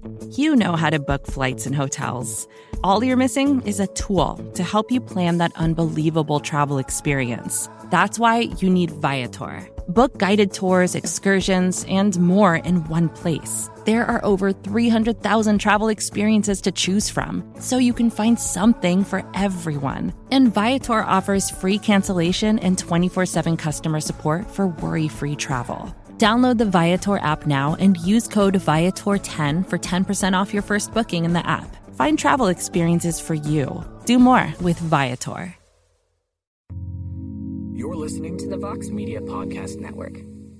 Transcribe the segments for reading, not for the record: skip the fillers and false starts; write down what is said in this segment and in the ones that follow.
You know how to book flights and hotels. All you're missing is a tool to help you plan that unbelievable travel experience. That's why you need Viator. Book guided tours, excursions, and more in one place. There are over 300,000 travel experiences to choose from, so you can find something for everyone. And Viator offers free cancellation and 24/7 customer support for worry-free travel. Download the Viator app now and use code Viator10 for 10% off your first booking in the app. Find travel experiences for you. Do more with Viator. You're listening to the Vox Media Podcast Network.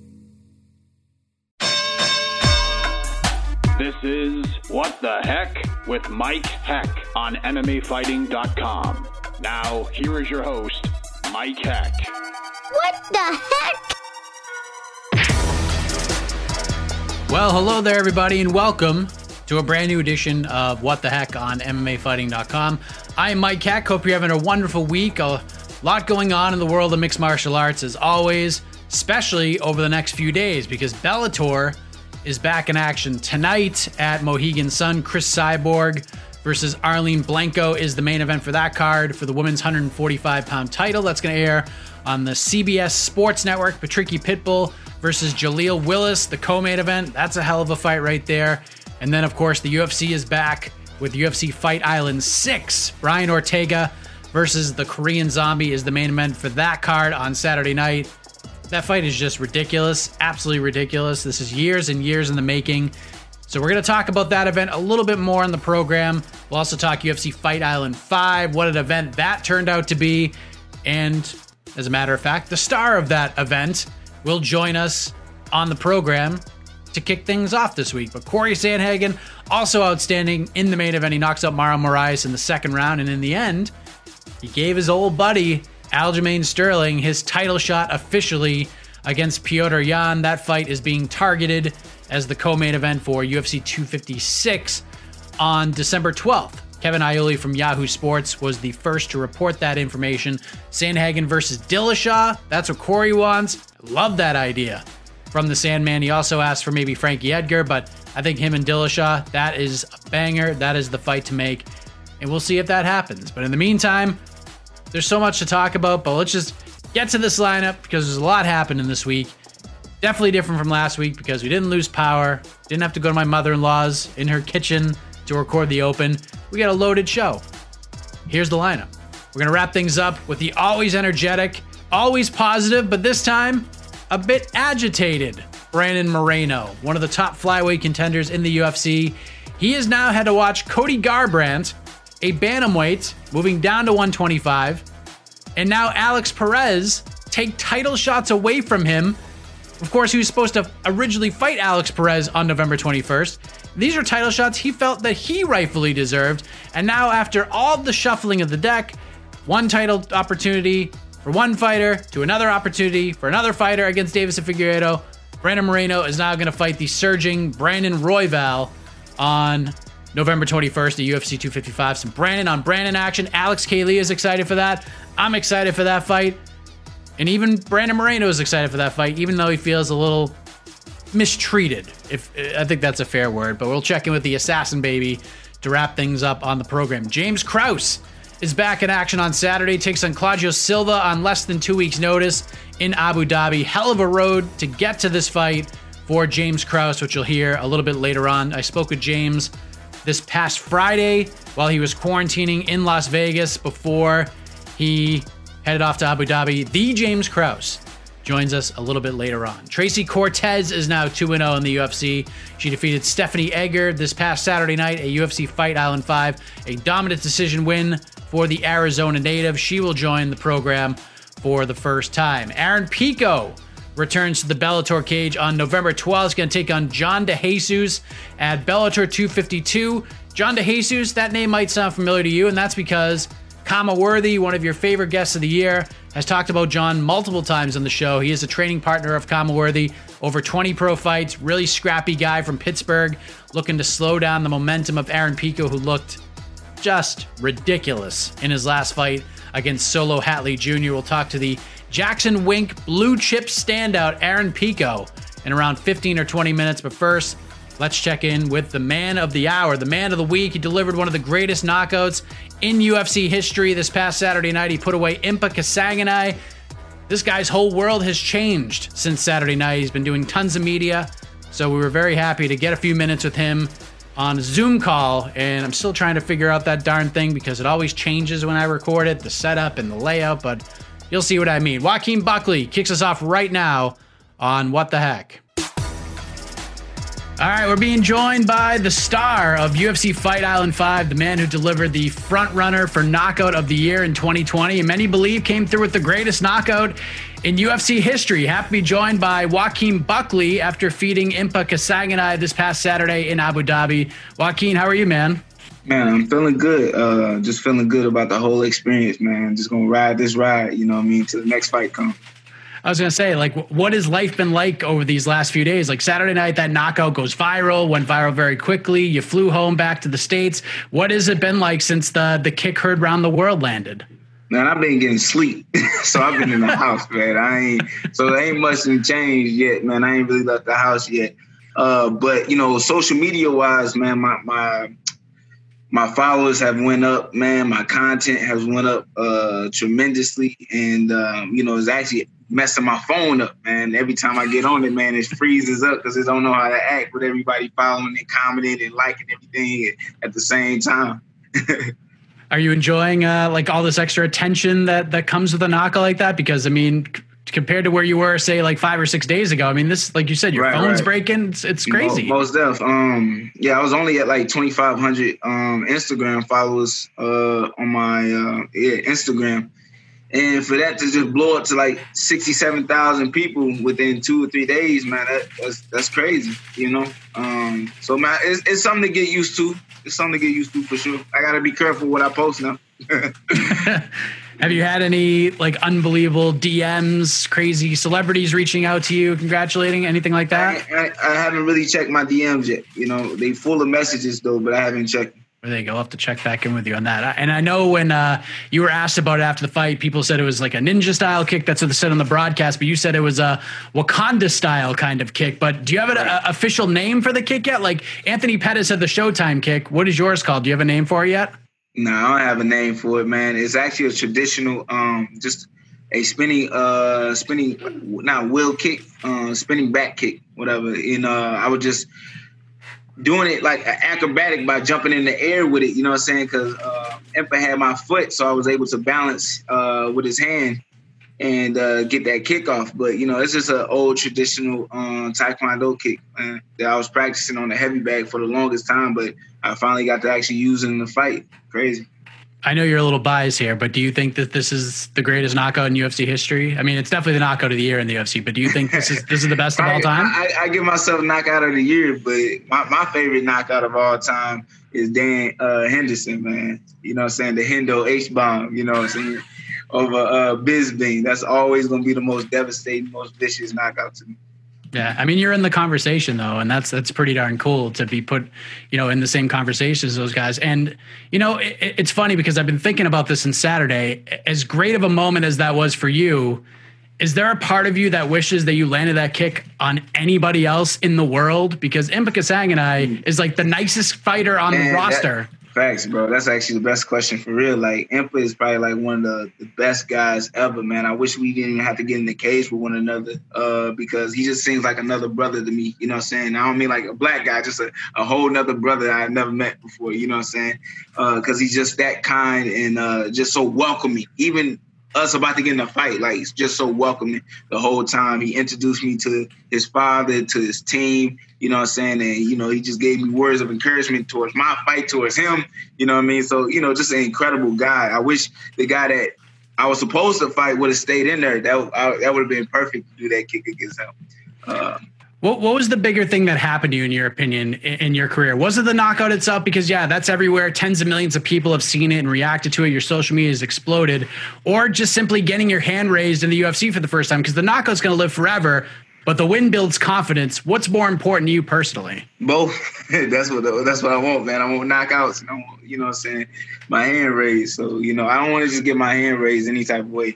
This is What the Heck with Mike Heck on MMAfighting.com. Now, here is your host, Mike Heck. What the heck? Well, hello there, everybody, and welcome to a brand new edition of What the Heck on MMAfighting.com. I am Mike Heck. Hope you're having a wonderful week. A lot going on in the world of mixed martial arts, as always, especially over the next few days, because Bellator is back in action tonight at Mohegan Sun. Chris Cyborg versus Arlene Blanco is the main event for that card for the women's 145-pound title. That's going to air on the CBS Sports Network. Patricky Pitbull versus Jaleel Willis, the co-main event. That's a hell of a fight right there. And then, of course, the UFC is back with UFC Fight Island 6. Brian Ortega versus the Korean Zombie is the main event for that card on Saturday night. That fight is just ridiculous, absolutely ridiculous. This is years and years in the making. So we're going to talk about that event a little bit more on the program. We'll also talk UFC Fight Island 5, what an event that turned out to be. And as a matter of fact, the star of that event will join us on the program to kick things off this week. But Corey Sandhagen, also outstanding in the main event. He knocks out Mauro Moraes in the second round. And in the end, he gave his old buddy Aljamain Sterling his title shot officially against Petr Yan. That fight is being targeted as the co-main event for UFC 256 on December 12th. Kevin Iole from Yahoo Sports was the first to report that information. Sandhagen versus Dillashaw, that's what Corey wants. Love that idea from the Sandman. He also asked for maybe Frankie Edgar, but I think him and Dillashaw, that is a banger. That is the fight to make, and we'll see if that happens. But in the meantime, there's so much to talk about, but let's just get to this lineup because there's a lot happening this week. Definitely different from last week because we didn't lose power. Didn't have to go to my mother-in-law's in her kitchen to record the open. We got a loaded show. Here's the lineup. We're going to wrap things up with the always energetic, always positive, but this time a bit agitated Brandon Moreno, one of the top flyweight contenders in the UFC. He has now had to watch Cody Garbrandt, a bantamweight, moving down to 125, and now Alex Perez take title shots away from him. Of course, he was supposed to originally fight Alex Perez on November 21st. These are title shots he felt that he rightfully deserved, and now after all the shuffling of the deck, one title opportunity for one fighter to another opportunity for another fighter against Deiveson Figueiredo, Brandon Moreno is now going to fight the surging Brandon Royval on November 21st at UFC 255. Some Brandon on Brandon action. Alex Kaylee is excited for that. I'm excited for that fight. And even Brandon Moreno is excited for that fight, even though he feels a little mistreated. If I think that's a fair word, but we'll check in with the Assassin Baby to wrap things up on the program. James Krause is back in action on Saturday, takes on Claudio Silva on less than 2 weeks' notice in Abu Dhabi. Hell of a road to get to this fight for James Krause, which you'll hear a little bit later on. I spoke with James this past Friday while he was quarantining in Las Vegas before he headed off to Abu Dhabi. The James Krause joins us a little bit later on. Tracy Cortez is now 2-0 in the UFC. She defeated Stephanie Egger this past Saturday night at UFC Fight Island 5. A dominant decision win for the Arizona native. She will join the program for the first time. Aaron Pico returns to the Bellator cage on November 12th. He's going to take on John DeJesus at Bellator 252. John DeJesus, that name might sound familiar to you, and that's because Kama Worthy, one of your favorite guests of the year, has talked about John multiple times on the show. He is a training partner of Kama Worthy, over 20 pro fights, really scrappy guy from Pittsburgh, looking to slow down the momentum of Aaron Pico, who looked just ridiculous in his last fight against Solo Hatley Jr. We'll talk to the Jackson Wink blue chip standout Aaron Pico in around 15 or 20 minutes, but first, let's check in with the man of the hour, the man of the week. He delivered one of the greatest knockouts in UFC history this past Saturday night. He put away Impa Kasanganay. This guy's whole world has changed since Saturday night. He's been doing tons of media, so we were very happy to get a few minutes with him on a Zoom call, and I'm still trying to figure out that darn thing because it always changes when I record it, the setup and the layout, but you'll see what I mean. Joaquin Buckley kicks us off right now on What the Heck. All right, we're being joined by the star of UFC Fight Island 5, the man who delivered the front runner for knockout of the year in 2020, and many believe came through with the greatest knockout in UFC history. Happy to be joined by Joaquin Buckley after feeding Impa Kasanganay this past Saturday in Abu Dhabi. Joaquin, how are you, man? Man, I'm feeling good. Just feeling good about the whole experience, man. Just going to ride this ride, you know what I mean, till the next fight comes. I was going to say, like, what has life been like over these last few days? Like Saturday night, that knockout goes viral, went viral very quickly. You flew home back to the States. What has it been like since the kick heard around the world landed? Man, I've been getting sleep. So I've been in the house, man. So there ain't much changed yet, man. I ain't really left the house yet. But, you know, social media wise, man, my followers have went up, man. My content has went up tremendously. And, you know, it's actually messing my phone up, man. Every time I get on it, man, it freezes up because it don't know how to act with everybody following and commenting and liking everything at the same time. Are you enjoying like all this extra attention that comes with a knockout like that? Because, I mean, compared to where you were, say, like 5 or 6 days ago, I mean, this, like you said, your phone's breaking. It's crazy. Most def. Yeah, I was only at like 2,500 Instagram followers on my Instagram. And for that to just blow up to like 67,000 people within 2 or 3 days, man, that's crazy, you know? So, man, it's something to get used to. It's something to get used to for sure. I got to be careful what I post now. Have you had any like unbelievable DMs, crazy celebrities reaching out to you, congratulating, anything like that? I haven't really checked my DMs yet. You know, they full of messages though, but I haven't checked. There you go. I'll have to check back in with you on that. And I know when you were asked about it after the fight, people said it was like a ninja style kick. That's what they said on the broadcast, but you said it was a Wakanda style kind of kick. But do you have an official name for the kick yet? Like Anthony Pettis had the Showtime kick. What is yours called? Do you have a name for it yet? No, I don't have a name for it, man. It's actually a traditional, just a spinning back kick, whatever. And I would just doing it like an acrobatic by jumping in the air with it, you know what I'm saying? Because Impa had my foot, so I was able to balance with his hand and get that kick off. But, you know, it's just an old traditional Taekwondo kick that I was practicing on the heavy bag for the longest time, but I finally got to actually use it in the fight. Crazy. I know you're a little biased here, but do you think that this is the greatest knockout in UFC history? I mean, it's definitely the knockout of the year in the UFC, but do you think this is the best of all time? I give myself knockout of the year, but my favorite knockout of all time is Dan Henderson, man. You know what I'm saying? The Hendo H-bomb, you know what I'm saying? Over Bisping. That's always going to be the most devastating, most vicious knockout to me. Yeah, I mean, you're in the conversation though, and that's pretty darn cool to be put, you know, in the same conversation as those guys. And you know, it's funny because I've been thinking about this since Saturday. As great of a moment as that was for you, is there a part of you that wishes that you landed that kick on anybody else in the world? Because Impa Kasanganay is like the nicest fighter on the roster. Facts, bro. That's actually the best question for real. Like, Impa is probably like one of the best guys ever, man. I wish we didn't have to get in the cage with one another because he just seems like another brother to me. You know what I'm saying? I don't mean like a black guy, just a whole nother brother I've never met before. You know what I'm saying? Because he's just that kind and just so welcoming. Even us about to get in a fight, like, he's just so welcoming the whole time. He introduced me to his father, to his team, you know what I'm saying? And, you know, he just gave me words of encouragement towards my fight, towards him, you know what I mean? So, you know, just an incredible guy. I wish the guy that I was supposed to fight would have stayed in there. That would have been perfect to do that kick against him. What was the bigger thing that happened to you, in your opinion, in your career? Was it the knockout itself? Because, yeah, that's everywhere. Tens of millions of people have seen it and reacted to it. Your social media has exploded. Or just simply getting your hand raised in the UFC for the first time? Because the knockout's going to live forever, but the win builds confidence. What's more important to you personally? Both. That's what I want, man. I want knockouts. I want, you know what I'm saying, my hand raised. So, you know, I don't want to just get my hand raised any type of way.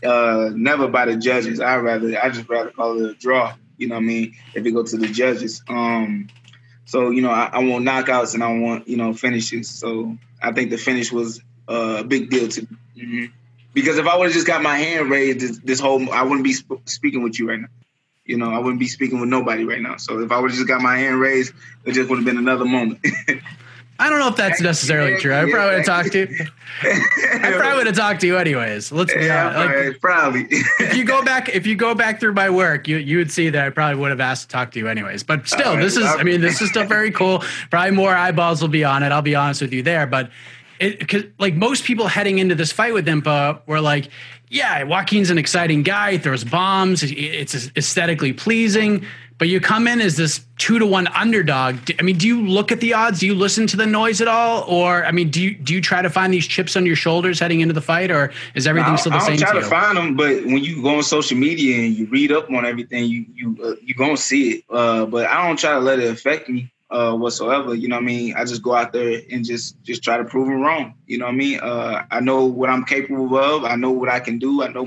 Never by the judges. I just rather call it a draw. You know what I mean? If it go to the judges. So, I want knockouts and I want, finishes. So I think the finish was a big deal to me. Mm-hmm. Because if I would have just got my hand raised I wouldn't be speaking with you right now. I wouldn't be speaking with nobody right now. So if I would have just got my hand raised, it just would have been another moment. I don't know if that's necessarily true. I probably would have talked to you. I probably would have talked to you anyways. Let's be honest. Probably. if you go back through my work, you would see that I probably would have asked to talk to you anyways. But still, this is still very cool. Probably more eyeballs will be on it. I'll be honest with you there. But because like most people heading into this fight with Impa were like, yeah, Joaquin's an exciting guy. He throws bombs. It's aesthetically pleasing. But you come in as this 2-1 underdog. Do you look at the odds? Do you listen to the noise at all? Or, do you try to find these chips on your shoulders heading into the fight? Or is everything still the same to you? I don't try to find them, but when you go on social media and you read up on everything, you going to see it. But I don't try to let it affect me whatsoever. I just go out there and just try to prove them wrong. I know what I'm capable of. I know what I can do. I know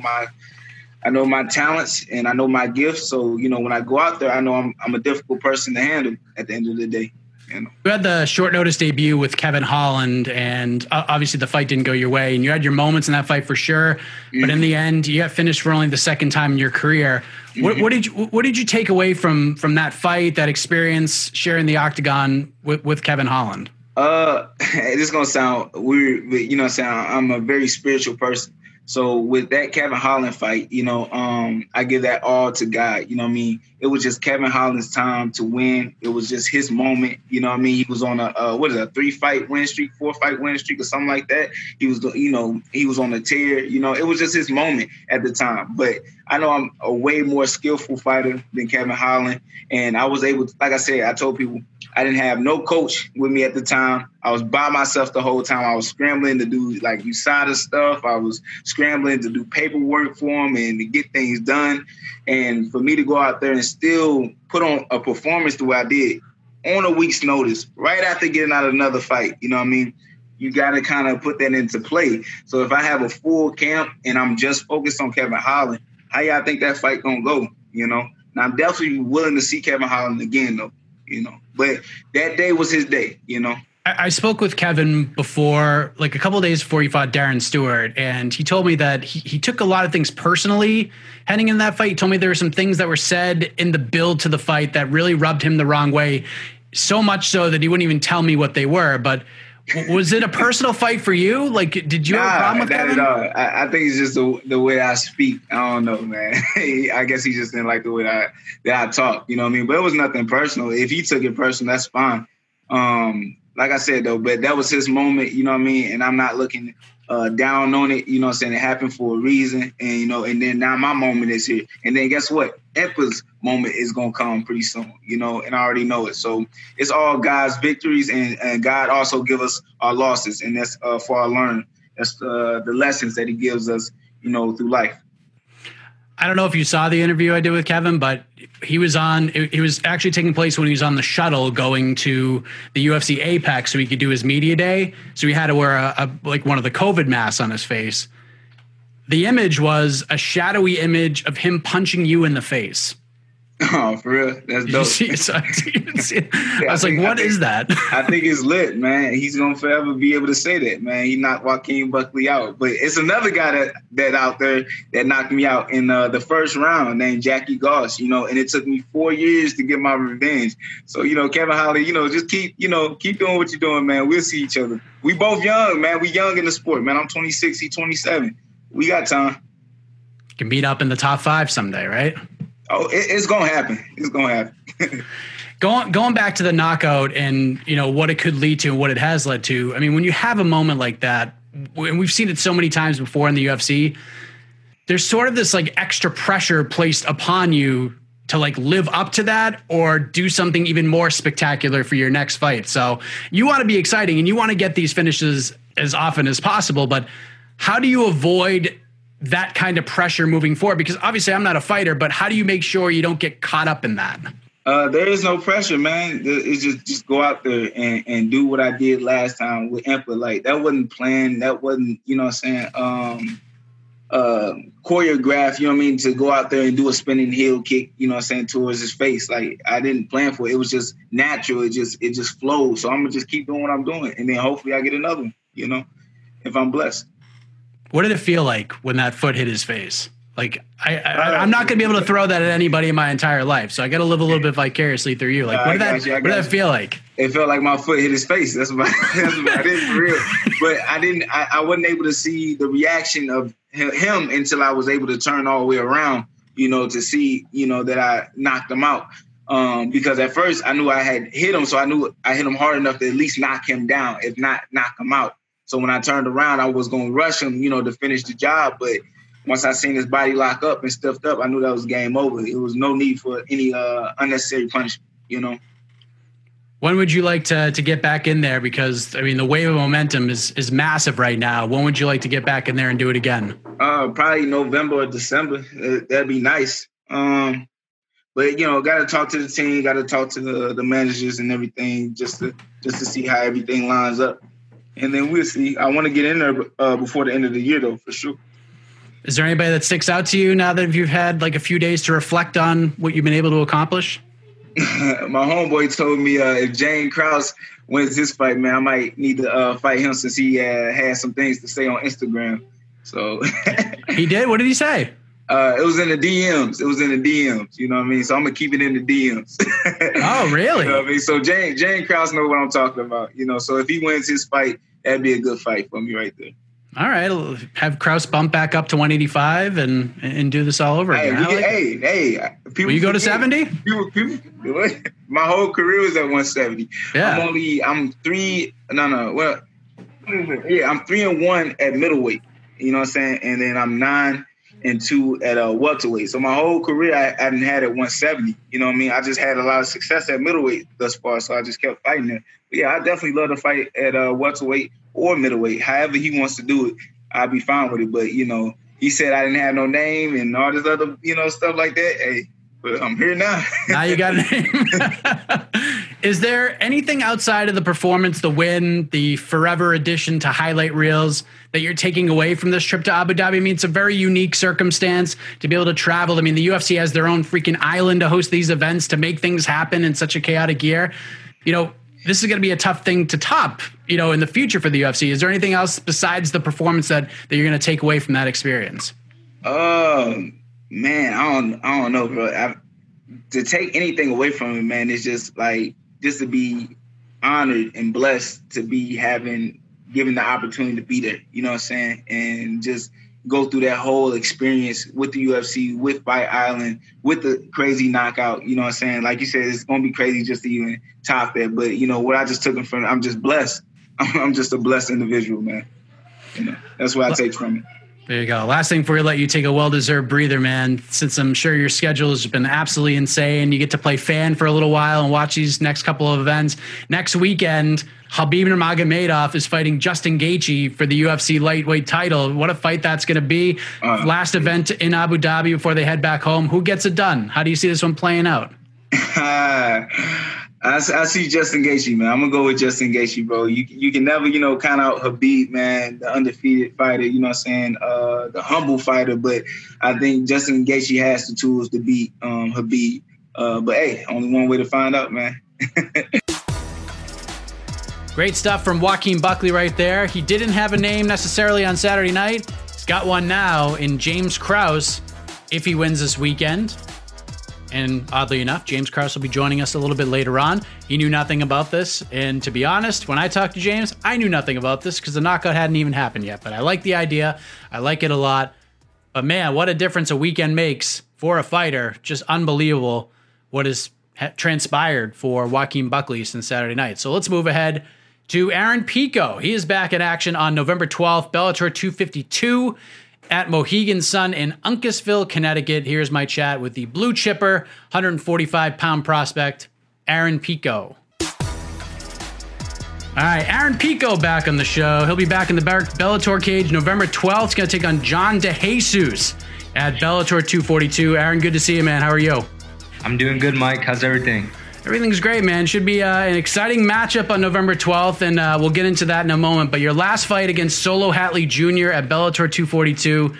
my talents and I know my gifts. So, when I go out there, I know I'm a difficult person to handle at the end of the day. You had the short notice debut with Kevin Holland, and obviously the fight didn't go your way, and you had your moments in that fight for sure. Mm-hmm. But in the end, you got finished for only the second time in your career. Mm-hmm. What did you take away from that fight, that experience, sharing the octagon with Kevin Holland? This is gonna sound weird, but I'm a very spiritual person. So with that Kevin Holland fight, I give that all to God. It was just Kevin Holland's time to win. It was just his moment. He was on a 3-fight win streak, 4-fight win streak, or something like that. He was, he was on a tear. It was just his moment at the time. But I know I'm a way more skillful fighter than Kevin Holland, and I was able to, like I said, I told people I didn't have no coach with me at the time. I was by myself the whole time. I was scrambling to do like USADA stuff. I was scrambling to do paperwork for him and to get things done. And for me to go out there and still put on a performance the way I did on a week's notice, right after getting out of another fight, you got to kind of put that into play. So if I have a full camp and I'm just focused on Kevin Holland, how y'all think that fight gonna go? Now I'm definitely willing to see Kevin Holland again, though. But that day was his day. I spoke with Kevin before, like a couple of days before he fought Darren Stewart, and he told me that he took a lot of things personally heading in that fight. He told me there were some things that were said in the build to the fight that really rubbed him the wrong way, so much so that he wouldn't even tell me what they were. But was it a personal fight for you? Like, did you have a problem with Kevin? No, I think it's just the way I speak. I don't know, man. I guess he just didn't like the way that I talk. You know what I mean? But it was nothing personal. If he took it personal, that's fine. Like I said, though, but that was his moment, you know what I mean? And I'm not looking down on it, you know what I'm saying? It happened for a reason. And, and then now my moment is here. And then guess what? Impa's moment is going to come pretty soon, and I already know it. So it's all God's victories, and God also give us our losses. And that's for our learning. That's the lessons that he gives us, through life. I don't know if you saw the interview I did with Kevin, but he was actually taking place when he was on the shuttle going to the UFC Apex so he could do his media day. So he had to wear one of the COVID masks on his face. The image was a shadowy image of him punching you in the face. Oh, for real? That's dope. I was like, what is that? I think it's lit, man. He's going to forever be able to say that, man. He knocked Joaquin Buckley out. But it's another guy that out there that knocked me out in the first round named Jackie Goss, and it took me 4 years to get my revenge. So, Kevin Holland, just keep doing what you're doing, man. We'll see each other. We both young, man. We young in the sport, man. I'm 26, he's 27. We got time. Can meet up in the top 5 someday, right? Oh, it's going to happen. It's going to happen. Going back to the knockout and, what it could lead to and what it has led to. I mean, when you have a moment like that, and we've seen it so many times before in the UFC, there's sort of this extra pressure placed upon you to live up to that or do something even more spectacular for your next fight. So you want to be exciting and you want to get these finishes as often as possible, but how do you avoid that kind of pressure moving forward? Because obviously I'm not a fighter, but how do you make sure you don't get caught up in that? There is no pressure, man. It's just go out there and do what I did last time with Impa. That wasn't planned. That wasn't, choreographed, you know what I mean, to go out there and do a spinning heel kick, you know what I'm saying, towards his face. Like, I didn't plan for it. It was just natural. It just flowed. So I'm going to just keep doing what I'm doing. And then hopefully I get another one, you know, if I'm blessed. What did it feel like when that foot hit his face? Like, I'm not going to be able to throw that at anybody in my entire life. So I got to live a little bit vicariously through you. Like, what did that feel like? It felt like my foot hit his face. That's about it for real. But I wasn't able to see the reaction of him until I was able to turn all the way around, you know, to see, you know, that I knocked him out. Because at first I knew I had hit him. So I knew I hit him hard enough to at least knock him down, if not knock him out. So when I turned around, I was going to rush him, you know, to finish the job. But once I seen his body lock up and stuffed up, I knew that was game over. It was no need for any unnecessary punishment, you know. When would you like to get back in there? Because, I mean, the wave of momentum is massive right now. When would you like to get back in there and do it again? Probably November or December. That'd be nice. But, you know, got to talk to the team, got to talk to the managers and everything just to see how everything lines up. And then we'll see. I want to get in there before the end of the year, though, for sure. Is there anybody that sticks out to you now that you've had like a few days to reflect on what you've been able to accomplish? My homeboy told me if Jane Krause wins his fight, man, I might need to fight him since he had some things to say on Instagram. So he did? What did he say? It was in the DMs. You know what I mean? So I'm going to keep it in the DMs. Oh, really? You know what I mean? So Jane Krause knows what I'm talking about. You know, so if he wins his fight, that'd be a good fight for me right there. All right, I'll have Krause bump back up to 185 and do this all over again. Will you go to 70? My whole career was at 170. Yeah. I'm 3-1 at middleweight. You know what I'm saying? And then I'm 9-2 at welterweight. So my whole career I hadn't had at 170. You know what I mean? I just had a lot of success at middleweight thus far, so I just kept fighting it. But yeah, I definitely love to fight at welterweight or middleweight. However he wants to do it, I'll be fine with it. But, you know, he said I didn't have no name and all this other, you know, stuff like that. Hey, but I'm here now. Now you got a name. Is there anything outside of the performance, the win, the forever addition to highlight reels that you're taking away from this trip to Abu Dhabi? I mean, it's a very unique circumstance to be able to travel. I mean, the UFC has their own freaking island to host these events, to make things happen in such a chaotic year. You know, this is going to be a tough thing to top, you know, in the future for the UFC. Is there anything else besides the performance that you're going to take away from that experience? Man, I don't know, bro. To take anything away from it, man, it's just like, just to be honored and blessed to be given the opportunity to be there, you know what I'm saying? And just go through that whole experience with the UFC, with Fight Island, with the crazy knockout, you know what I'm saying? Like you said, it's going to be crazy just to even top that. But, you know, what I just took from it, I'm just blessed. I'm just a blessed individual, man. You know, that's what I take from it. There you go. Last thing before we let you take a well-deserved breather, man, since I'm sure your schedule has been absolutely insane. You get to play fan for a little while and watch these next couple of events. Next weekend, Khabib Nurmagomedov is fighting Justin Gaethje for the UFC lightweight title. What a fight that's going to be. Last event in Abu Dhabi before they head back home. Who gets it done? How do you see this one playing out? I see Justin Gaethje, man. I'm going to go with Justin Gaethje, bro. You can never, you know, count out Khabib, man, the undefeated fighter, you know what I'm saying, the humble fighter. But I think Justin Gaethje has the tools to beat Khabib. But, hey, only one way to find out, man. Great stuff from Joaquin Buckley right there. He didn't have a name necessarily on Saturday night. He's got one now in James Krause if he wins this weekend. And oddly enough, James Krause will be joining us a little bit later on. He knew nothing about this. And to be honest, when I talked to James, I knew nothing about this because the knockout hadn't even happened yet. But I like the idea. I like it a lot. But man, what a difference a weekend makes for a fighter. Just unbelievable what has transpired for Joaquin Buckley since Saturday night. So let's move ahead to Aaron Pico. He is back in action on November 12th, Bellator 252. At Mohegan Sun in Uncasville, Connecticut. Here's my chat with the blue chipper, 145-pound prospect, Aaron Pico. All right, Aaron Pico back on the show. He'll be back in the Bellator cage November 12th. He's going to take on John DeJesus at Bellator 242. Aaron, good to see you, man. How are you? I'm doing good, Mike. How's everything? Everything's great, man. Should be an exciting matchup on November 12th, and we'll get into that in a moment. But your last fight against Solo Hatley Jr. at Bellator 242,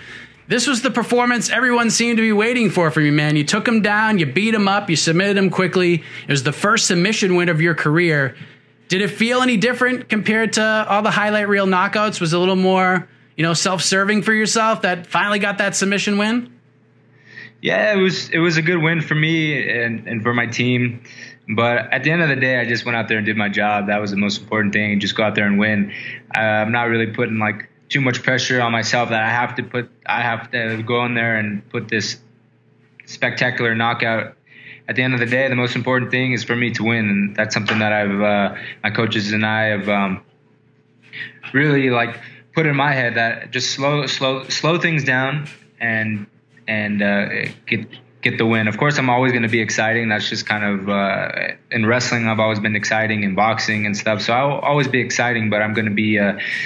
This was the performance everyone seemed to be waiting for from you, man. You took him down, you beat him up, you submitted him quickly. It was the first submission win of your career. Did it feel any different compared to all the highlight reel knockouts? Was it a little more, self-serving for yourself that finally got that submission win? Yeah, it was a good win for me and for my team. But at the end of the day, I just went out there and did my job. That was the most important thing. Just go out there and win. I'm not really putting too much pressure on myself that I have to go in there and put this spectacular knockout. At the end of the day, the most important thing is for me to win, and that's something that my coaches and I have really put in my head, that just slow things down and get the win. Of course, I'm always going to be exciting. That's just kind of in wrestling. I've always been exciting, in boxing and stuff. So I'll always be exciting, but I'm going to be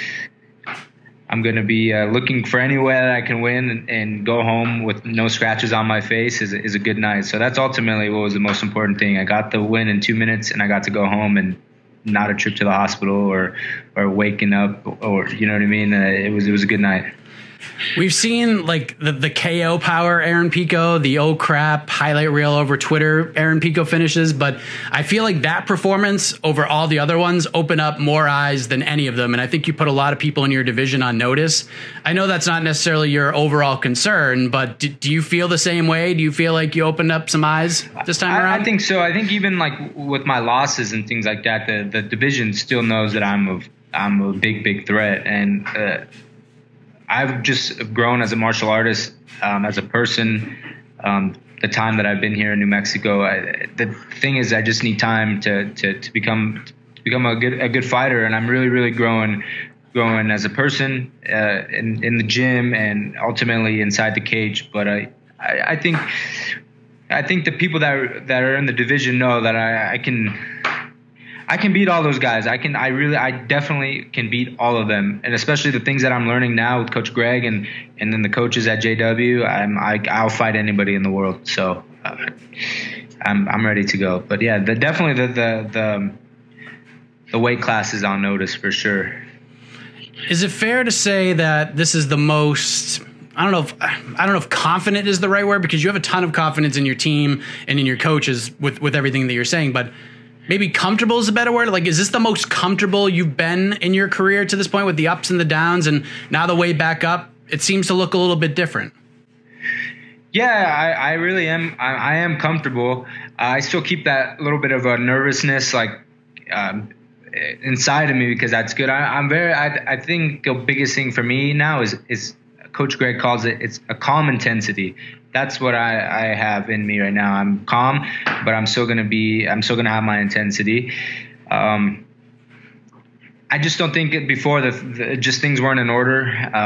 looking for any way that I can win and go home with no scratches on my face is a good night. So that's ultimately what was the most important thing. I got the win in 2 minutes, and I got to go home and not a trip to the hospital or waking up, or you know what I mean. It was a good night. We've seen the KO power Aaron Pico, the oh crap highlight reel over Twitter Aaron Pico finishes, but I feel like that performance over all the other ones opened up more eyes than any of them, and I think you put a lot of people in your division on notice. I know that's not necessarily your overall concern, but do you feel the same way? Do you feel like you opened up some eyes this time around? I think so. I think even with my losses and things like that, the division still knows that I'm a big threat, and I've just grown as a martial artist, as a person. The time that I've been here in New Mexico, the thing is, I just need time to become a good fighter, and I'm really growing as a person in the gym and ultimately inside the cage. But I think the people that are in the division know that I can beat all those guys. I definitely can beat all of them, and especially the things that I'm learning now with Coach Greg and then the coaches at JW. I'll fight anybody in the world. So I'm ready to go. But yeah, definitely the weight class is on notice for sure. Is it fair to say that this is the most? I don't know if confident is the right word, because you have a ton of confidence in your team and in your coaches with everything that you're saying, but maybe comfortable is a better word. Is this the most comfortable you've been in your career to this point, with the ups and the downs, and now the way back up, it seems to look a little bit different? Yeah, I really am. I am comfortable. I still keep that little bit of a nervousness inside of me, because that's good. I think the biggest thing for me now is Coach Greg calls it's a calm intensity. That's what I have in me right now. I'm calm, but I'm still gonna have my intensity. I just don't think before just things weren't in order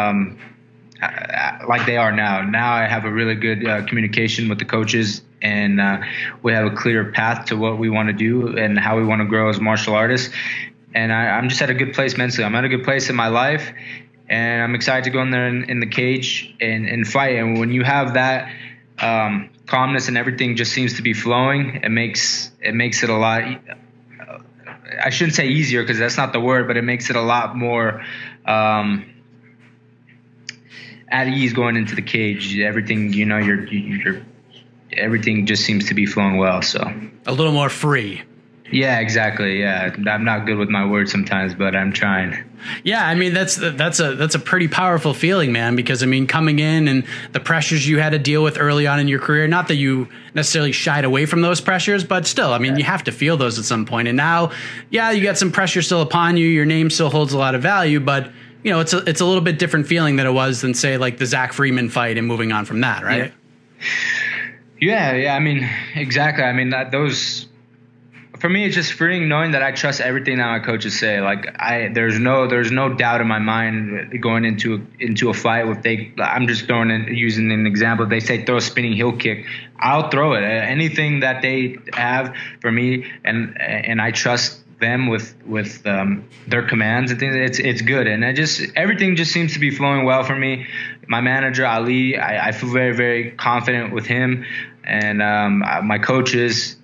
like they are now. Now I have a really good communication with the coaches, and we have a clear path to what we want to do and how we want to grow as martial artists. And I'm just at a good place mentally. I'm at a good place in my life. And I'm excited to go in there in the cage and fight. And when you have that calmness and everything just seems to be flowing, it makes it a lot. I shouldn't say easier, because that's not the word, but it makes it a lot more at ease going into the cage. Everything, everything just seems to be flowing well. So a little more free. Yeah, exactly. Yeah, I'm not good with my words sometimes, but I'm trying. Yeah, I mean that's a pretty powerful feeling, man, because I mean, coming in and the pressures you had to deal with early on in your career, not that you necessarily shied away from those pressures, but still, I mean, you have to feel those at some point. And now, yeah, you got some pressure still upon you. Your name still holds a lot of value, but it's a little bit different feeling than it was than, say, like the Zach Freeman fight and moving on from that, right? Yeah. I mean, exactly. I mean, those. For me, it's just freeing knowing that I trust everything that my coaches say. There's no doubt in my mind going into a fight. I'm just using an example. If they say throw a spinning heel kick, I'll throw it. Anything that they have for me, and I trust them with their commands and things. It's good, and everything just seems to be flowing well for me. My manager Ali, I feel very, very confident with him, and my coaches.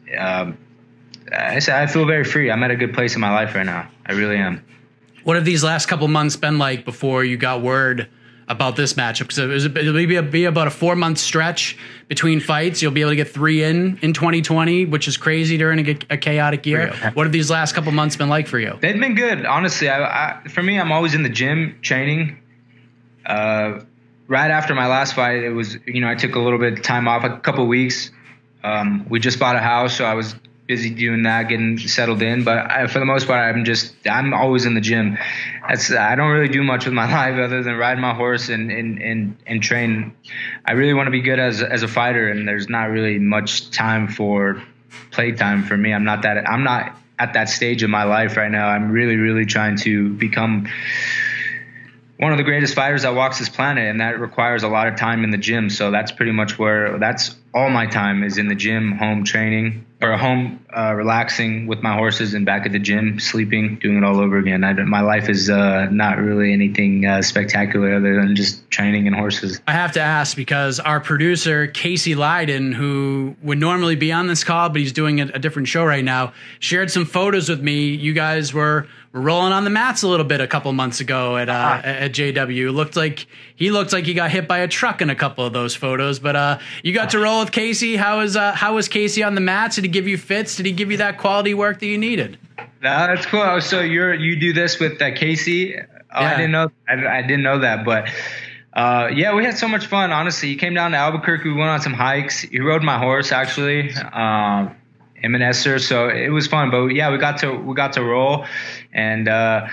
I feel very free. I'm at a good place in my life right now. I really am. What have these last couple months been like before you got word about this matchup? Because it'll be about a 4-month stretch between fights. You'll be able to get 3 in 2020, which is crazy during a chaotic year. What have these last couple months been like for you? They've been good, honestly. For me, I'm always in the gym training. Right after my last fight, it was, I took a little bit of time off, a couple of weeks. We just bought a house, so I was busy doing that, getting settled in. But for the most part, I'm always in the gym. I don't really do much with my life other than ride my horse and train. I really want to be good as a fighter, and there's not really much time for playtime for me. I'm not at that stage of my life right now. I'm really, really trying to become one of the greatest fighters that walks this planet, and that requires a lot of time in the gym. So that's pretty much that's all my time is in the gym, home training, or home relaxing with my horses, and back at the gym, sleeping, doing it all over again. My life is not really anything spectacular other than just training and horses. I have to ask, because our producer, Casey Leiden, who would normally be on this call, but he's doing a different show right now, shared some photos with me. You guys were rolling on the mats a little bit a couple months ago at JW. He looked like he got hit by a truck in a couple of those photos, but you got to roll with Casey. How was Casey on the mats? Did he give you fits? Did he give you that quality work that you needed? That's cool. So you do this with Casey? Yeah. I didn't know that, but yeah, we had so much fun. Honestly, he came down to Albuquerque. We went on some hikes. He rode my horse, actually, him and Esther. So it was fun. But yeah, we got to roll, and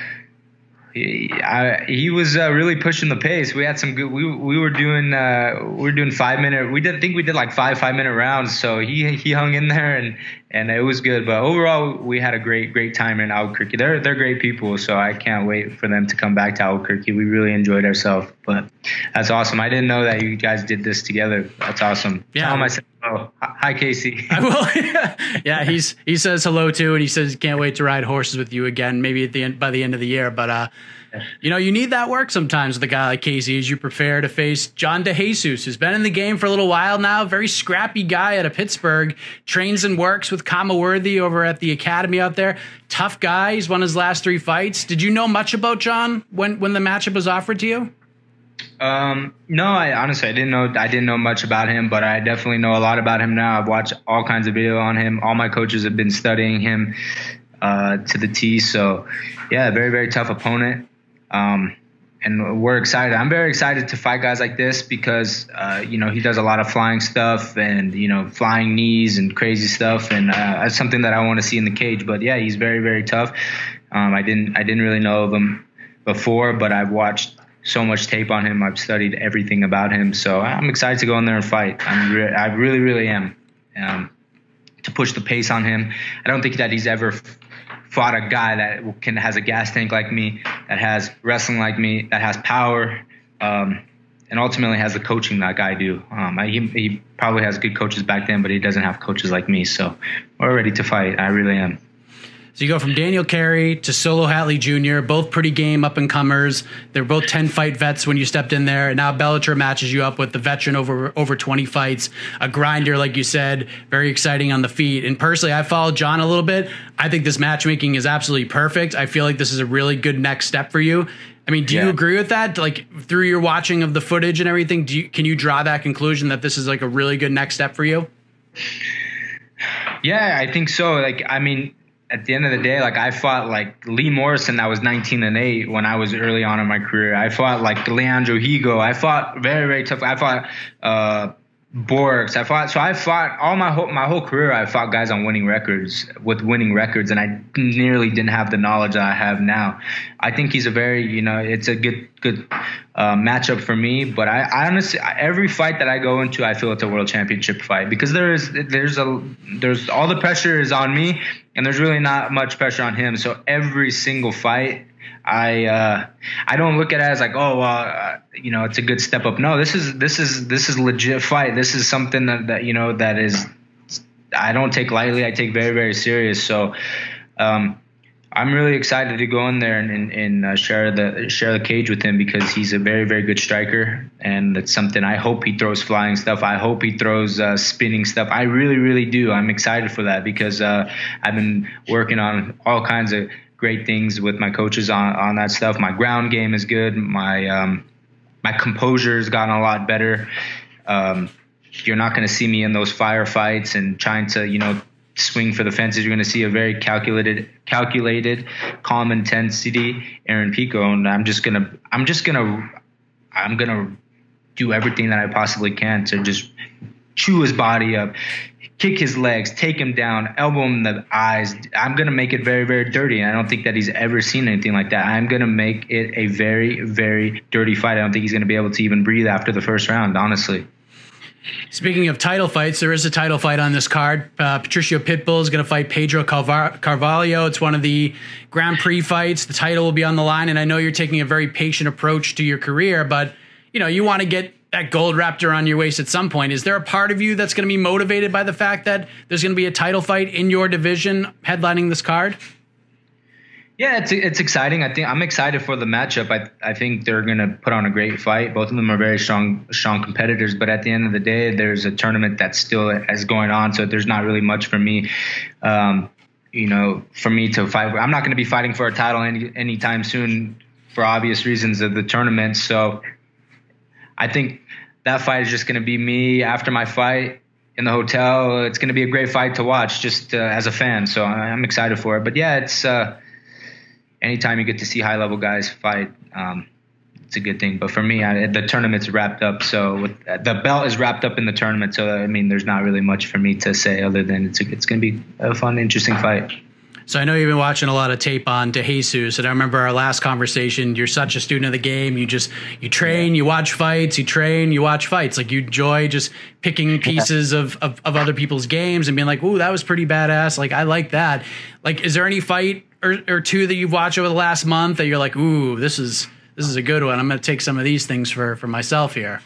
he was really pushing the pace. We had some good. We were doing 5-minute. We did like 5-minute rounds. So he hung in there, and it was good. But overall, we had a great time in Albuquerque. They're great people. So I can't wait for them to come back to Albuquerque. We really enjoyed ourselves. But that's awesome. I didn't know that you guys did this together. That's awesome. Yeah. Tell him I said hello. Hi, Casey. I will. Yeah, he says hello too, and he says he can't wait to ride horses with you again, maybe by the end of the year. But you need that work sometimes with a guy like Casey as you prepare to face John DeJesus, who's been in the game for a little while now. Very scrappy guy out of Pittsburgh, trains and works with Kama Worthy over at the academy out there. Tough guy. He's won his last 3 fights. Did you know much about John when the matchup was offered to you? No, I didn't know much about him, but I definitely know a lot about him now. I've watched all kinds of video on him. All my coaches have been studying him to the T. So yeah, very, very tough opponent. And we're excited. I'm very excited to fight guys like this because, he does a lot of flying stuff and, flying knees and crazy stuff. And that's something that I want to see in the cage. But yeah, he's very, very tough. I didn't really know of him before, but I've watched so much tape on him. I've studied everything about him. So I'm excited to go in there and fight. I really, really am. To push the pace on him. I don't think that he's ever fought a guy that has a gas tank like me, that has wrestling like me, that has power, and ultimately has the coaching like I do. He probably has good coaches back then, but he doesn't have coaches like me. So we're ready to fight. I really am. So you go from Daniel Carey to Solo Hatley Jr., both pretty game up-and-comers. They're both 10-fight vets when you stepped in there. And now Bellator matches you up with the veteran over 20 fights, a grinder, like you said, very exciting on the feet. And personally, I followed John a little bit. I think this matchmaking is absolutely perfect. I feel like this is a really good next step for you. I mean, do you agree with that? Like, through your watching of the footage and everything, can you draw that conclusion that this is like a really good next step for you? Yeah, I think so. At the end of the day, I fought like Lee Morrison. I was 19-8 when I was early on in my career. I fought like Leandro Higo. I fought very, very tough. I fought Borks. I fought all my whole career. I fought guys on winning records, and I nearly didn't have the knowledge that I have now. I think he's a very, it's a good matchup for me. But I honestly, every fight that I go into, I feel it's a world championship fight because there's all the pressure is on me, and there's really not much pressure on him. So every single fight, I don't look at it as like, it's a good step up. No, this is legit fight. This is something that is, I don't take lightly. I take very, very serious. So, I'm really excited to go in there and share the cage with him because he's a very, very good striker, and that's something. I hope he throws flying stuff. I hope he throws spinning stuff. I really, really do. I'm excited for that because I've been working on all kinds of great things with my coaches on that stuff. My ground game is good. My my composure has gotten a lot better. You're not going to see me in those firefights and trying to, swing for the fences. You're going to see a very calculated, calm intensity Aaron Pico, and I'm gonna do everything that I possibly can to just chew his body up, kick his legs, take him down, elbow him in the eyes. I'm going to make it very, very dirty. And I don't think that he's ever seen anything like that. I'm going to make it a very, very dirty fight. I don't think he's going to be able to even breathe after the first round, honestly. Speaking of title fights, there is a title fight on this card. Patricio Pitbull is going to fight Pedro Carvalho. It's one of the Grand Prix fights. The title will be on the line. And I know you're taking a very patient approach to your career, but you want to get that gold raptor on your waist at some point. Is there a part of you that's going to be motivated by the fact that there's going to be a title fight in your division headlining this card? Yeah, it's exciting. I think I'm excited for the matchup. I think they're going to put on a great fight. Both of them are very strong competitors, but at the end of the day, there's a tournament that still is going on, so there's not really much for me. For me to fight. I'm not going to be fighting for a title anytime soon for obvious reasons of the tournament. So I think that fight is just going to be me after my fight in the hotel. It's going to be a great fight to watch just as a fan. So I'm excited for it. But yeah, it's anytime you get to see high level guys fight, it's a good thing. But for me, the tournament's wrapped up. So the belt is wrapped up in the tournament. So, there's not really much for me to say other than it's going to be a fun, interesting fight. So I know you've been watching a lot of tape on DeJesus, and I remember our last conversation. You're such a student of the game. You train, you watch fights, you train, you watch fights. Like, you enjoy just picking pieces of other people's games and being like, ooh, that was pretty badass. Like, I like that. Like, is there any fight or two that you've watched over the last month that you're like, ooh, this is a good one. I'm going to take some of these things for myself here.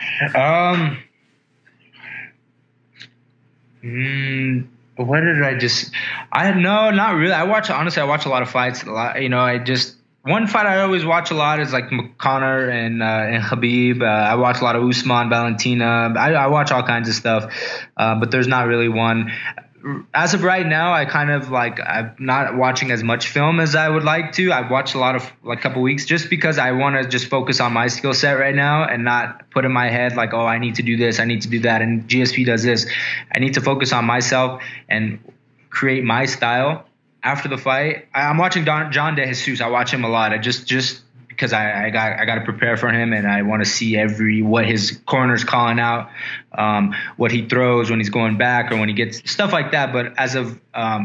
What did no, not really. I watch a lot of fights. One fight I always watch a lot is like Conor and Khabib. I watch a lot of Usman, Valentina. I watch all kinds of stuff, but there's not really one. As of right now, I'm not watching as much film as I would like to. I've watched a lot of couple weeks just because I want to just focus on my skill set right now and not put in my head like, oh, I need to do this, I need to do that, and GSP does this. I need to focus on myself and create my style. After the fight, I'm watching John DeJesus. I watch him a lot. I just because I got to prepare for him, and I want to see what his corner's calling out, what he throws when he's going back or when he gets stuff like that. But as of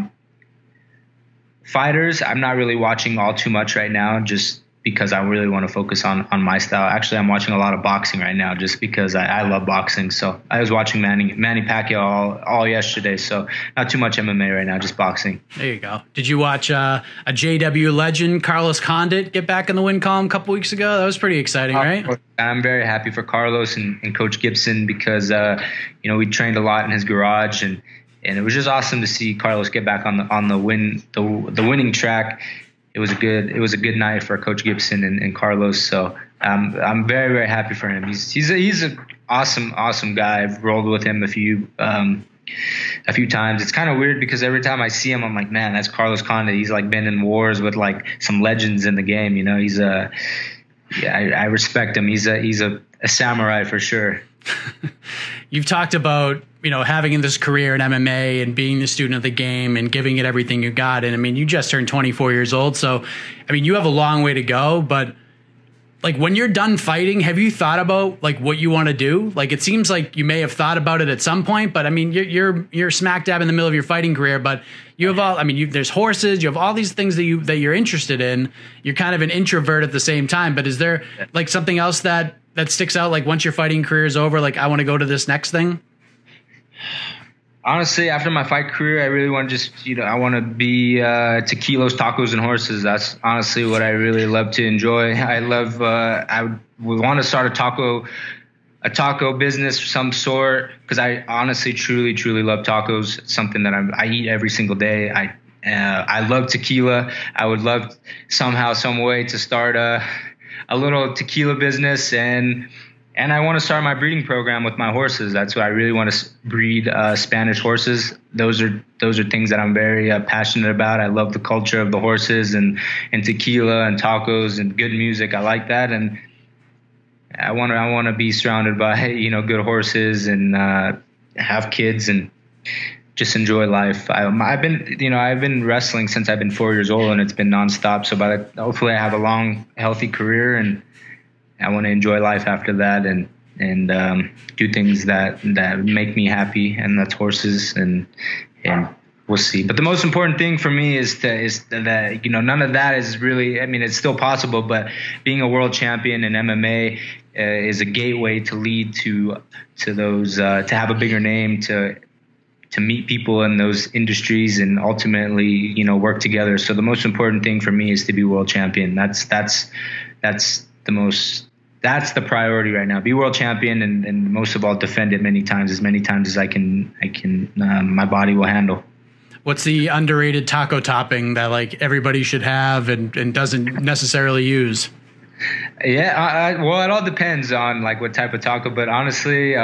fighters, I'm not really watching all too much right now, just because I really want to focus on my style. Actually, I'm watching a lot of boxing right now just because I love boxing. So I was watching Manny Pacquiao all yesterday. So not too much MMA right now, just boxing. There you go. Did you watch a JW legend, Carlos Condit, get back in the win column a couple weeks ago? That was pretty exciting, right? I'm very happy for Carlos and Coach Gibson because, we trained a lot in his garage and it was just awesome to see Carlos get back on the winning track. It was a good night for Coach Gibson and Carlos. So I'm very, very happy for him. He's an awesome guy. I've rolled with him a few times. It's kind of weird because every time I see him, I'm like, man, that's Carlos Condit. He's been in wars with some legends in the game. He's I respect him. He's a samurai for sure. You've talked about, having this career in MMA and being the student of the game and giving it everything you got. And you just turned 24 years old. So, you have a long way to go, but when you're done fighting, have you thought about what you want to do? It seems like you may have thought about it at some point, but you're smack dab in the middle of your fighting career, but you have all, there's horses, you have all these things that you're interested in. You're kind of an introvert at the same time, but is there something else that sticks out? Once your fighting career is over, I want to go to this next thing? Honestly, after my fight career, I really want to I want to be tequilos, tacos, and horses. That's honestly what I really love to enjoy. I would want to start a taco business of some sort because I honestly, truly, truly love tacos. It's something that I eat every single day. I love tequila. I would love somehow, some way to start a little tequila business and I want to start my breeding program with my horses. That's what I really want to breed Spanish horses. Those are things that I'm very passionate about. I love the culture of the horses and tequila and tacos and good music. I like that. And I want to be surrounded by, you know, good horses and have kids and just enjoy life. I've been wrestling since I've been 4 years old, and it's been nonstop. So hopefully I have a long, healthy career, and I want to enjoy life after that and do things that make me happy, and that's horses, and we'll see. But the most important thing for me is that, you know, none of that is really, I mean, it's still possible, but being a world champion in MMA is a gateway to lead to those, to have a bigger name, to meet people in those industries, and ultimately, you know, work together. So the most important thing for me is to be world champion. That's the priority right now. Be world champion, and most of all, defend it as many times as I can my body will handle. What's the underrated taco topping that like everybody should have and doesn't necessarily use? Yeah, well, it all depends on like what type of taco, but honestly,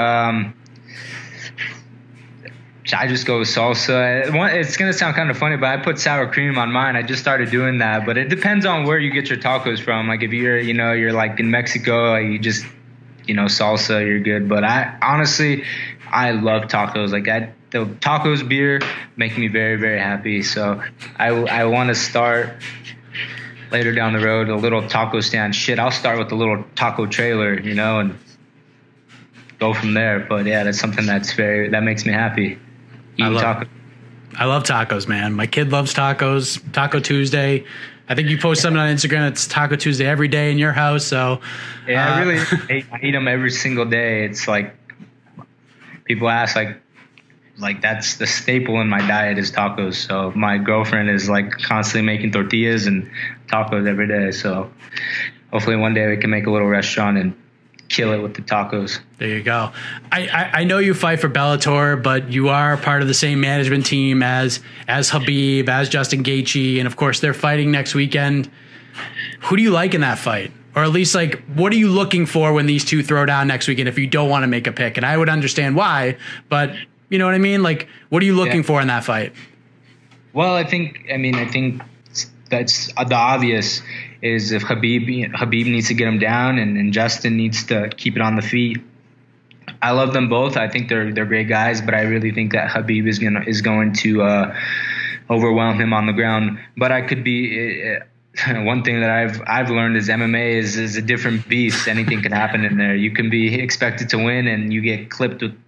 I just go with salsa. It's going to sound kind of funny, but I put sour cream on mine. I just started doing that, but it depends on where you get your tacos from. Like if you're like in Mexico, you just, you know, salsa, you're good. But I love tacos. Like the tacos, beer make me very, very happy. So I want to start later down the road, a little taco stand. I'll start with a little taco trailer, you know, and go from there. But yeah, that's something that makes me happy. I love tacos, man. My kid loves tacos. Taco Tuesday. I think you post something on Instagram. It's Taco Tuesday every day in your house. So yeah, I eat them every single day. It's like people ask, like that's the staple in my diet is tacos. So my girlfriend is like constantly making tortillas and tacos every day. So hopefully one day we can make a little restaurant and kill it with the tacos. There you go. I know you fight for Bellator, but you are part of the same management team as Khabib, as Justin Gaethje, and of course they're fighting next weekend. Who do you like in that fight? Or at least like, what are you looking for when these two throw down next weekend if you don't want to make a pick? And I would understand why, but you know what I mean? Like, what are you looking for in that fight? Well, I think that's the obvious is if Khabib needs to get him down and Justin needs to keep it on the feet. I love them both. I think they're great guys, but I really think that Khabib is going to overwhelm him on the ground. But I could be one thing that I've learned is MMA is a different beast. Anything can happen in there. You can be expected to win and you get clipped with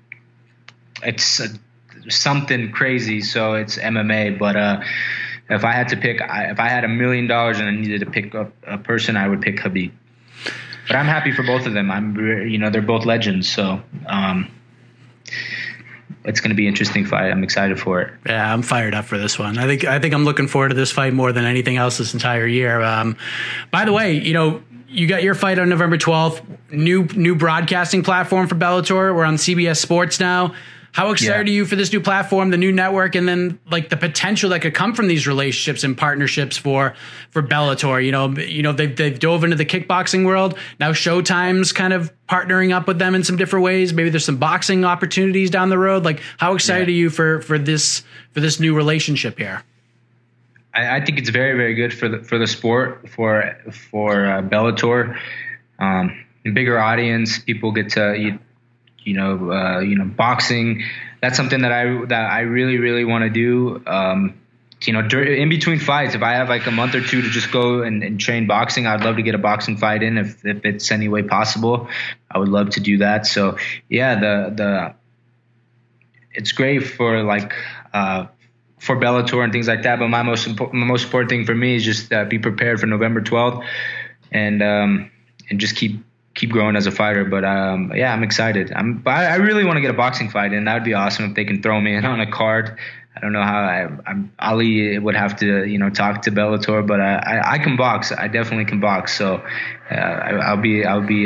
something crazy. So it's MMA, but if I had to pick, if I had $1 million and I needed to pick up a person, I would pick Khabib. But I'm happy for both of them. They're both legends, so it's going to be an interesting fight. I'm excited for it. Yeah, I'm fired up for this one. I think I'm looking forward to this fight more than anything else this entire year. By the way, you know, you got your fight on November 12th. New broadcasting platform for Bellator. We're on CBS Sports now. How excited are you for this new platform, the new network, and then like the potential that could come from these relationships and partnerships for Bellator? You know they've dove into the kickboxing world. Now Showtime's kind of partnering up with them in some different ways. Maybe there's some boxing opportunities down the road. Like, how excited are you for this new relationship here? I think it's very, very good for the sport, for Bellator. Bigger audience, people get to boxing. That's something that I really, really want to do. In between fights, if I have like a month or two to just go and train boxing, I'd love to get a boxing fight in if it's any way possible. I would love to do that. So yeah, it's great for for Bellator and things like that. But my most important thing for me is just be prepared for November 12th and just keep growing as a fighter. But I'm excited. I really want to get a boxing fight in. That would be awesome if they can throw me in on a card. I don't know how Ali would have to talk to Bellator, but I can box. I definitely can box. So I'll be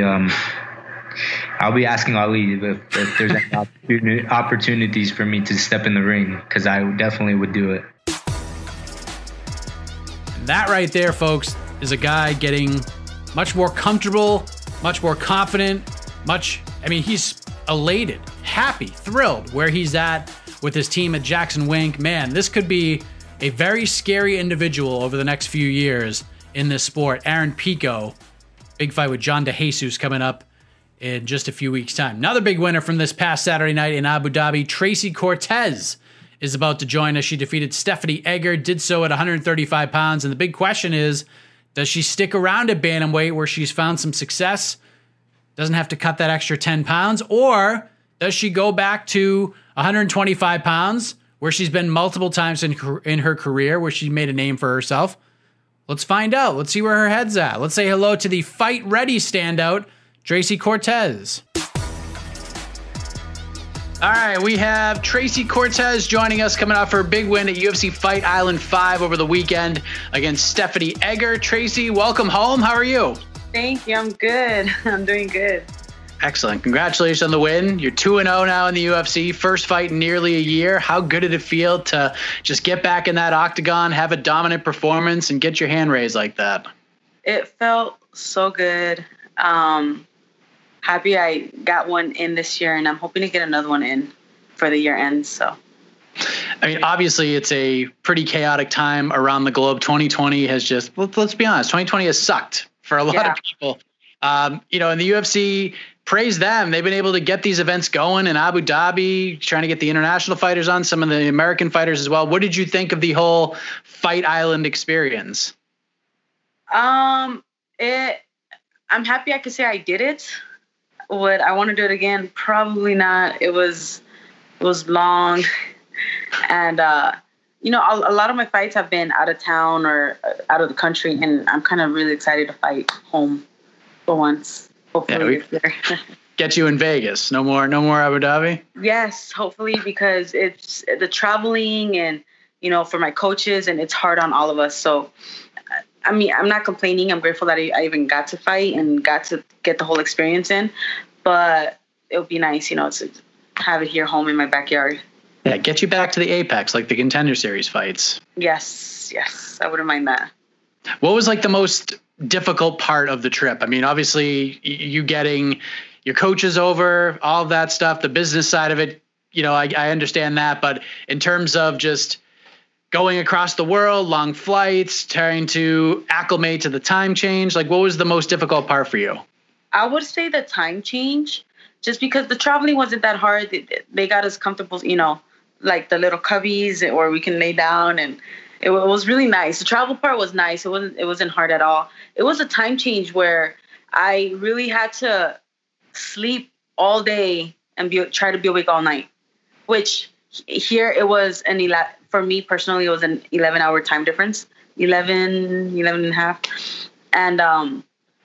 asking Ali if there's any opportunities for me to step in the ring, because I definitely would do it. That right there, folks, is a guy getting much more comfortable, much more confident, he's elated, happy, thrilled where he's at with his team at Jackson Wink. Man, this could be a very scary individual over the next few years in this sport. Aaron Pico Big fight with John DeJesus coming up in just a few weeks' time. Another big winner from this past Saturday night in Abu Dhabi, Tracy Cortez, is about to join us. She defeated Stephanie Egger, did so at 135 pounds. And the big question is, does she stick around at bantamweight where she's found some success, doesn't have to cut that extra 10 pounds, or does she go back to 125 pounds where she's been multiple times in her career, where she made a name for herself? Let's find out. Let's see where her head's at. Let's say hello to the fight ready standout, Tracy Cortez. All right, we have Tracy Cortez joining us, coming off her big win at UFC Fight Island 5 over the weekend against Stephanie Egger. Tracy, welcome home. How are you? Thank you. I'm good. I'm doing good. Excellent. Congratulations on the win. You're 2-0 now in the UFC. First fight in nearly a year. How good did it feel to just get back in that octagon, have a dominant performance, and get your hand raised like that? It felt so good. Happy I got one in this year, and I'm hoping to get another one in for the year end. So, I mean, obviously it's a pretty chaotic time around the globe. 2020 has just, let's be honest, 2020 has sucked for a lot of people. In the UFC, praise them. They've been able to get these events going in Abu Dhabi, trying to get the international fighters on, some of the American fighters as well. What did you think of the whole Fight Island experience? I'm happy I could say I did it. Would I want to do it again? Probably not. It was long, and a lot of my fights have been out of town or out of the country, and I'm kind of really excited to fight home for once. Hopefully, get you in Vegas. No more Abu Dhabi. Yes, hopefully, because it's the traveling and for my coaches, and it's hard on all of us. So, I mean, I'm not complaining. I'm grateful that I even got to fight and got to get the whole experience in. But it would be nice, to have it here home in my backyard. Yeah, get you back to the Apex, like the Contender Series fights. Yes, I wouldn't mind that. What was like the most difficult part of the trip? I mean, obviously, you getting your coaches over, all of that stuff, the business side of it, I understand that. But in terms of just going across the world, long flights, trying to acclimate to the time change, like what was the most difficult part for you? I would say the time change, just because the traveling wasn't that hard. They got us comfortable, like the little cubbies where we can lay down, and it was really nice. The travel part was nice. It wasn't hard at all. It was a time change where I really had to sleep all day and try to be awake all night, which here it was for me personally, it was an 11-hour time difference, 11 and a half. And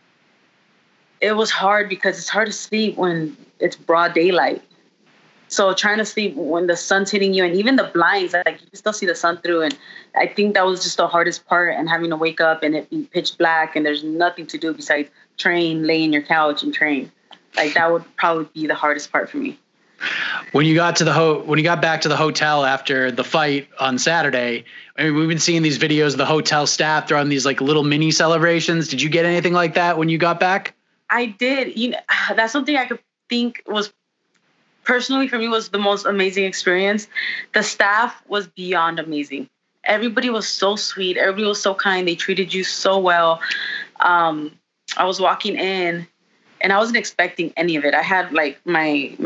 it was hard because it's hard to sleep when it's broad daylight. So trying to sleep when the sun's hitting you, and even the blinds, like you can still see the sun through. And I think that was just the hardest part, and having to wake up and it be pitch black and there's nothing to do besides train, lay in your couch and train. Like that would probably be the hardest part for me. When you got back to the hotel after the fight on Saturday, I mean, we've been seeing these videos of the hotel staff throwing these like little mini celebrations. Did you get anything like that when you got back? I did. That's something I could think was personally for me was the most amazing experience. The staff was beyond amazing. Everybody was so sweet. Everybody was so kind. They treated you so well. I was walking in, and I wasn't expecting any of it. I had like my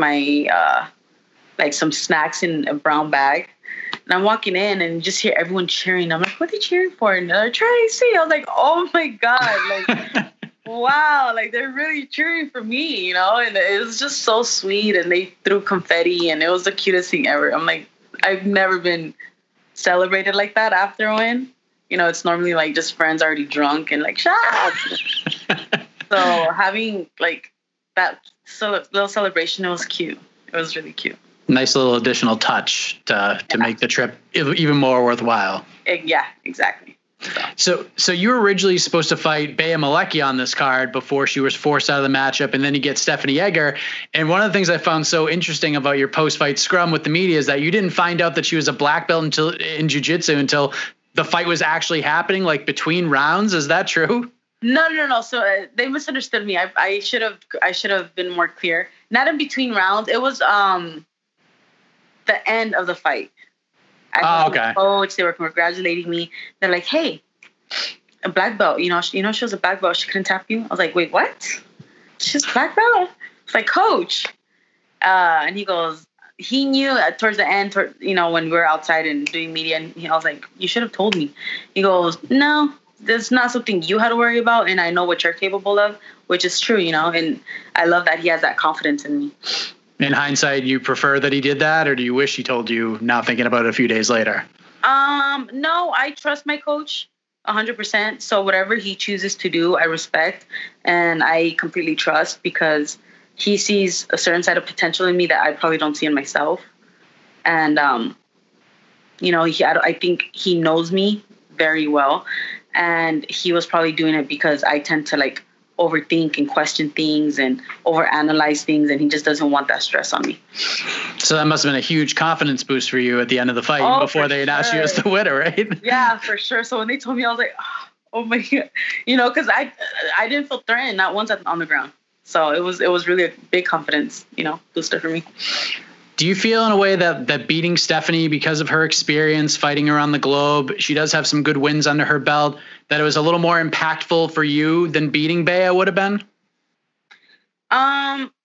like some snacks in a brown bag. And I'm walking in and just hear everyone cheering. I'm like, what are they cheering for? And they're like, Tracy. I was like, oh my God. Like, wow. Like they're really cheering for me, and it was just so sweet. And they threw confetti and it was the cutest thing ever. I'm like, I've never been celebrated like that after a win. It's normally like just friends already drunk and like, shots. So having like that little celebration, it was cute. It was really cute. Nice little additional touch to make the trip even more worthwhile. Yeah, exactly. So you were originally supposed to fight Bea Malecki on this card before she was forced out of the matchup, and then you get Stephanie Egger. And one of the things I found so interesting about your post-fight scrum with the media is that you didn't find out that she was a black belt in jiu-jitsu until the fight was actually happening, like between rounds. Is that true? No. So they misunderstood me. I should have been more clear. Not in between rounds. It was the end of the fight. I okay. Coach, they were congratulating me. They're like, "Hey, a black belt. You know, she was a black belt. She couldn't tap you. I was like, wait, what? She's black belt? It's like, coach. And he goes, he knew towards the end, when we were outside and doing media, and I was like, you should have told me. He goes, no, that's not something you had to worry about, and I know what you're capable of, which is true, and I love that he has that confidence in me. In hindsight, you prefer that he did that, or do you wish he told you, now thinking about it a few days later? No, I trust my coach 100%. So whatever he chooses to do, I respect, and I completely trust, because he sees a certain side of potential in me that I probably don't see in myself. And, I think he knows me very well, and he was probably doing it because I tend to overthink and question things and overanalyze things, and he just doesn't want that stress on me. So that must have been a huge confidence boost for you at the end of the fight, before they announced you as the winner, right? Yeah, for sure. So when they told me, I was like, oh my God, because I didn't feel threatened, not once on the ground. So it was really a big confidence, booster for me. Do you feel in a way that beating Stephanie, because of her experience fighting around the globe, she does have some good wins under her belt, that it was a little more impactful for you than beating Bea would have been? I'm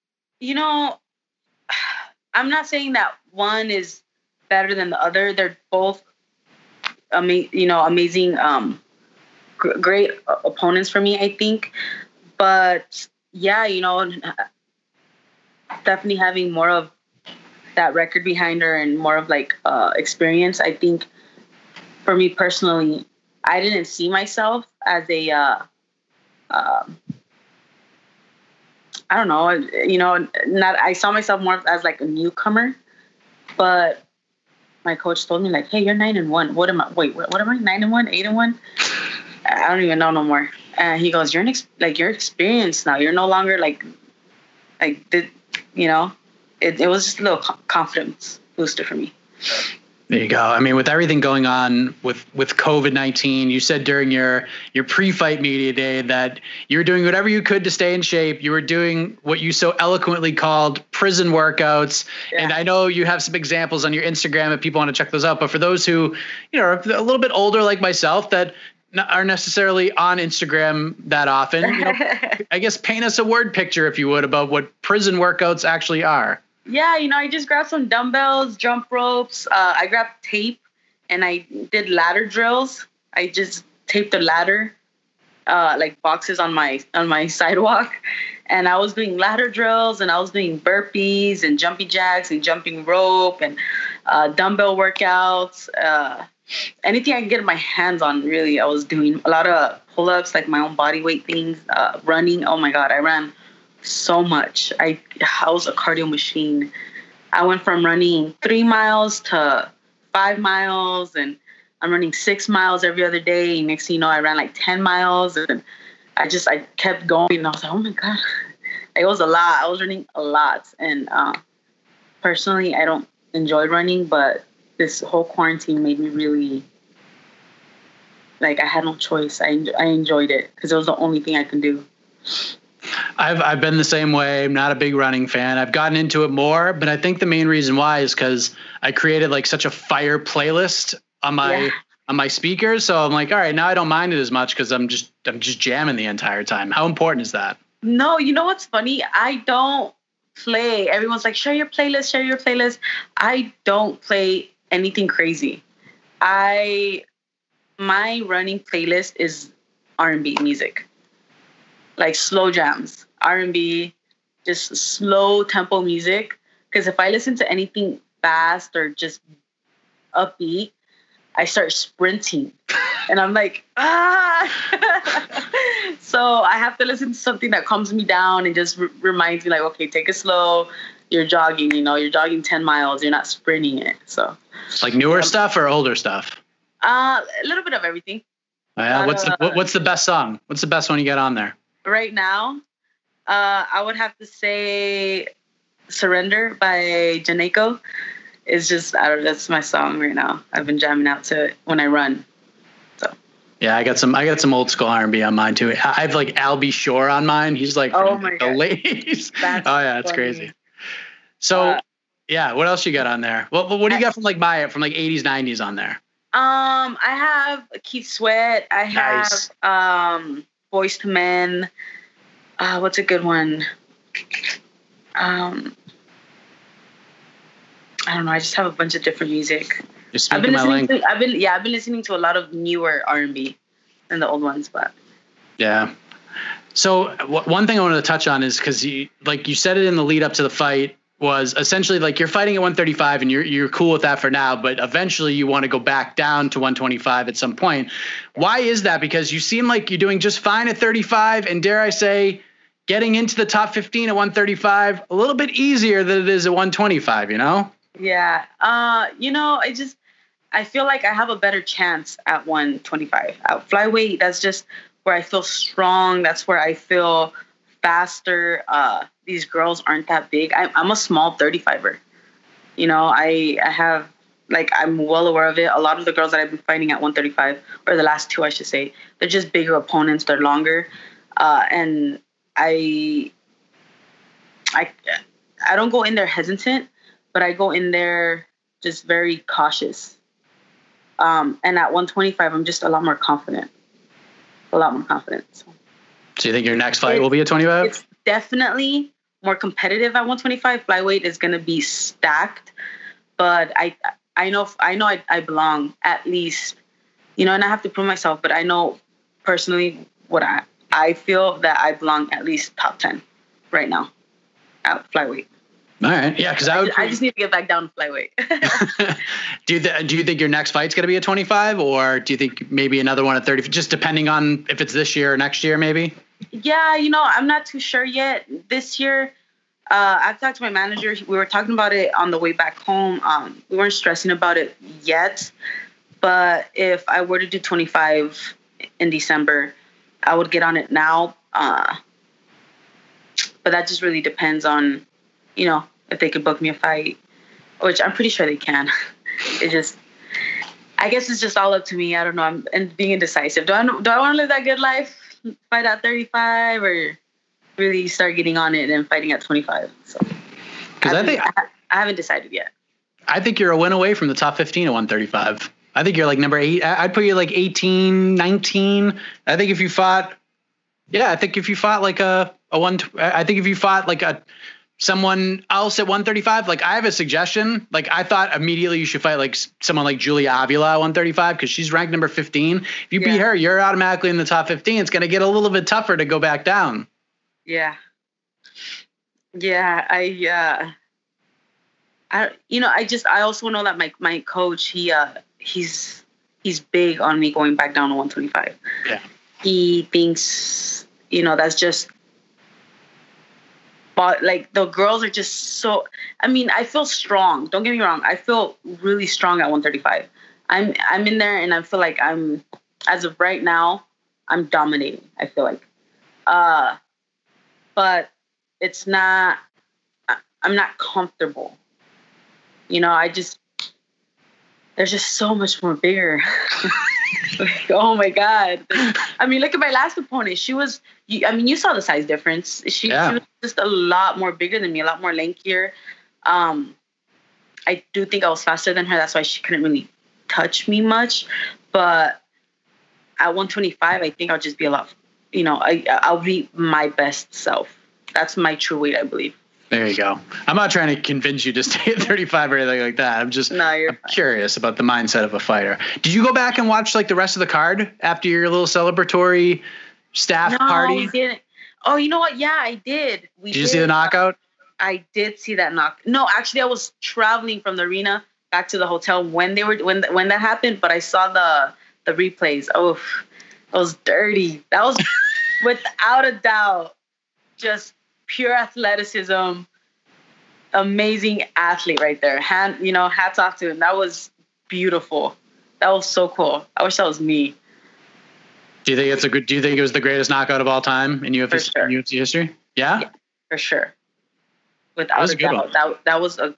not saying that one is better than the other. They're both, amazing, great opponents for me, I think. But yeah, Stephanie having more of that record behind her and more of experience, I think for me personally, I didn't see myself as a I don't know, I saw myself more as a newcomer. But my coach told me hey, you're 9-1. What am I? Wait, what am I? 9-1, 8-1? I don't even know no more. And he goes, you're you're experienced now. You're no longer it was just a little confidence booster for me. There you go. I mean, with everything going on with COVID-19, you said during your pre-fight media day that you were doing whatever you could to stay in shape. You were doing what you so eloquently called prison workouts. Yeah. And I know you have some examples on your Instagram if people want to check those out. But for those who, are a little bit older like myself that aren't necessarily on Instagram that often, I guess paint us a word picture, if you would, about what prison workouts actually are. Yeah, I just grabbed some dumbbells, jump ropes. I grabbed tape, and I did ladder drills. I just taped the ladder, boxes on my sidewalk, and I was doing ladder drills, and I was doing burpees and jumping jacks and jumping rope and dumbbell workouts. Anything I can get my hands on, really. I was doing a lot of pull-ups, my own body weight things, running. Oh my God, I ran so much. I was a cardio machine. I went from running 3 miles to 5 miles, and I'm running 6 miles every other day. Next thing you know, I ran 10 miles, and I kept going. And I was like, oh my God, it was a lot. I was running a lot. And personally, I don't enjoy running, but this whole quarantine made me really, I had no choice. I enjoyed it because it was the only thing I can do. I've been the same way. I'm not a big running fan. I've gotten into it more, but I think the main reason why is because I created such a fire playlist on my speakers. So I'm all right, now I don't mind it as much because I'm just jamming the entire time. How important is that? No, you know what's funny? I don't play. Everyone's like, share your playlist. I don't play anything crazy. My running playlist is R&B music. Slow jams, R&B, just slow tempo music. Because if I listen to anything fast or just upbeat, I start sprinting. And I'm like, So I have to listen to something that calms me down and just reminds me okay, take it slow. You're jogging, you're jogging 10 miles. You're not sprinting it. So newer stuff or older stuff? A little bit of everything. What's the best song? What's the best one you got on there? Right now, I would have to say Surrender by Janeko. It's just, that's my song right now. I've been jamming out to it when I run. So. Yeah, I got some old school R&B on mine too. I have Albie Shore on mine. He's from the ladies. It's crazy. So, what else you got on there? What do you got from from 80s, 90s on there? I have Keith Sweat. I have Boyz II Men. What's a good one? I don't know. I just have a bunch of different music. I've been listening to a lot of newer R&B than the old ones, but yeah. So one thing I wanted to touch on is because you said it in the lead up to the fight, was essentially like you're fighting at 135 and you're cool with that for now, but eventually you want to go back down to 125 at some point. Why is that? Because you seem like you're doing just fine at 35, and dare I say, getting into the top 15 at 135 a little bit easier than it is at 125. You know? Yeah. I feel like I have a better chance at 125. At flyweight, that's just where I feel strong. That's where I feel faster. These girls aren't that big. I'm a small 35er. You know, I have, like, I'm well aware of it. A lot of the girls that I've been fighting at 135, or the last two, I should say, they're just bigger opponents. They're longer. And I don't go in there hesitant, but I go in there just very cautious. And at 125, I'm just a lot more confident. So you think your next fight will be a 25? It's definitely more competitive at 125. Flyweight is going to be stacked, but I know I belong at least, you know, and I have to prove myself, but I know personally what I feel that I belong at least top 10 right now at flyweight. All right. Yeah, because I just need to get back down to flyweight. Do you think your next fight's going to be a 25, or do you think maybe another one at 30, just depending on if it's this year or next year maybe? Yeah, you know, I'm not too sure yet. This year, I've talked to my manager. We were talking about it on the way back home. We weren't stressing about it yet, but if I were to do 25 in December, I would get on it now. But that just really depends on, you know, if they could book me a fight, which I'm pretty sure they can. I guess it's just all up to me. I don't know. I'm being indecisive. Do I want to live that good life, fight at 35, or really start getting on it and fighting at 25? So, because I haven't decided yet. I think you're a win away from the top 15 at 135. I think you're like number 8. I'd put you like 18, 19. I think if you fought someone else at 135, like I have a suggestion. Like I thought immediately you should fight like someone like Julia Avila at 135 because she's ranked number 15. If you beat her, you're automatically in the top 15. It's going to get a little bit tougher to go back down. Yeah. Yeah. I also know that my coach, he's big on me going back down to 125. Yeah. He thinks, you know, that's just, but like the girls are just so, I mean, I feel strong. Don't get me wrong. I feel really strong at 135. I'm in there and I feel like as of right now, I'm dominating. I feel like, but it's not, I'm not comfortable. You know, there's just so much more bigger. Like, oh my God. I mean, look at my last opponent. You saw the size difference. She was just a lot more bigger than me, a lot more lankier. I do think I was faster than her. That's why she couldn't really touch me much. But at 125, I think I'll just be a lot, you know, I'll be my best self. That's my true weight, I believe. There you go. I'm not trying to convince you to stay at 35 or anything like that. I'm just curious about the mindset of a fighter. Did you go back and watch like the rest of the card after your little celebratory staff party? No, we didn't. Oh, you know what? Yeah, I did. Did you see the knockout? I did see that knock. No, actually, I was traveling from the arena back to the hotel when that happened. But I saw the replays. Oh, it was dirty. That was without a doubt just pure athleticism, amazing athlete right there. Hats off to him. That was beautiful. That was so cool. I wish that was me. Do you think it was the greatest knockout of all time in UFC history? Yeah, for sure. Without a doubt.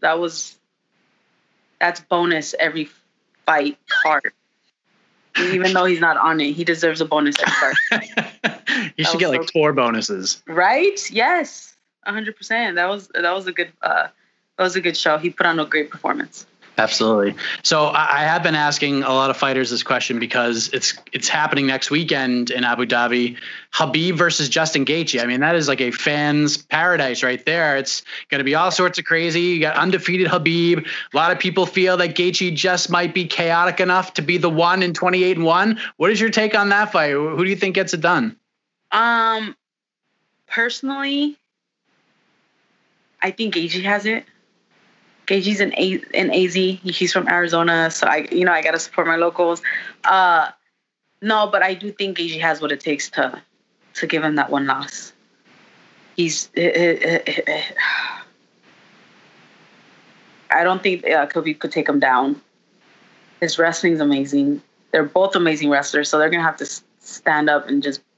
That's bonus every fight card. Even though he's not on it, he deserves a bonus every card. You should get like 4 bonuses. Right? Yes. 100%. That was a good show. He put on a great performance. Absolutely. So I have been asking a lot of fighters this question because it's happening next weekend in Abu Dhabi. Khabib versus Justin Gaethje. I mean, that is like a fan's paradise right there. It's going to be all sorts of crazy. You got undefeated Khabib. A lot of people feel that Gaethje just might be chaotic enough to be the one in 28-1. What is your take on that fight? Who do you think gets it done? Personally, I think Gaethje has it. Gaethje's in AZ. He's from Arizona, so I got to support my locals. No, but I do think Gaethje has what it takes to give him that one loss. I don't think Khabib could take him down. His wrestling's amazing. They're both amazing wrestlers, so they're gonna have to stand up and just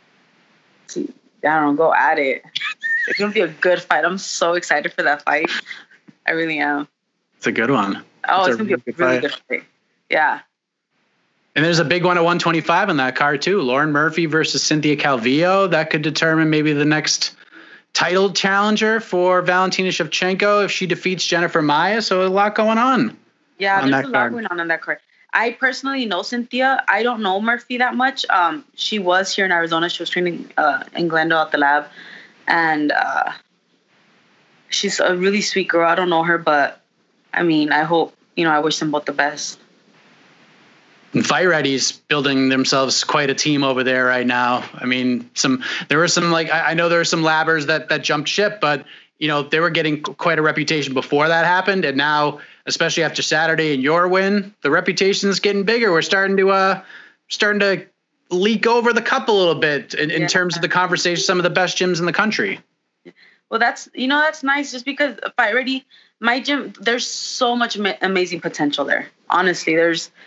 go at it. It's gonna be a good fight. I'm so excited for that fight. I really am. It's a good one. Oh, it's going to be a really good fight. Yeah. And there's a big one at 125 on that card, too. Lauren Murphy versus Cynthia Calvillo. That could determine maybe the next title challenger for Valentina Shevchenko if she defeats Jennifer Maia. So a lot going on. Yeah, there's a lot going on that card. I personally know Cynthia. I don't know Murphy that much. She was here in Arizona. She was training in Glendale at the lab. And she's a really sweet girl. I don't know her, but I mean, I hope, I wish them both the best. And Fight Ready's building themselves quite a team over there right now. I mean, there were some I know there were some labbers that jumped ship, but they were getting quite a reputation before that happened. And now, especially after Saturday and your win, the reputation is getting bigger. We're starting to leak over the cup a little bit in terms of the conversation, some of the best gyms in the country. Well, that's nice just because Fight Ready, my gym, there's so much amazing potential there. Honestly,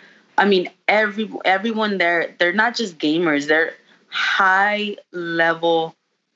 everyone there, they're not just gamers. They're high level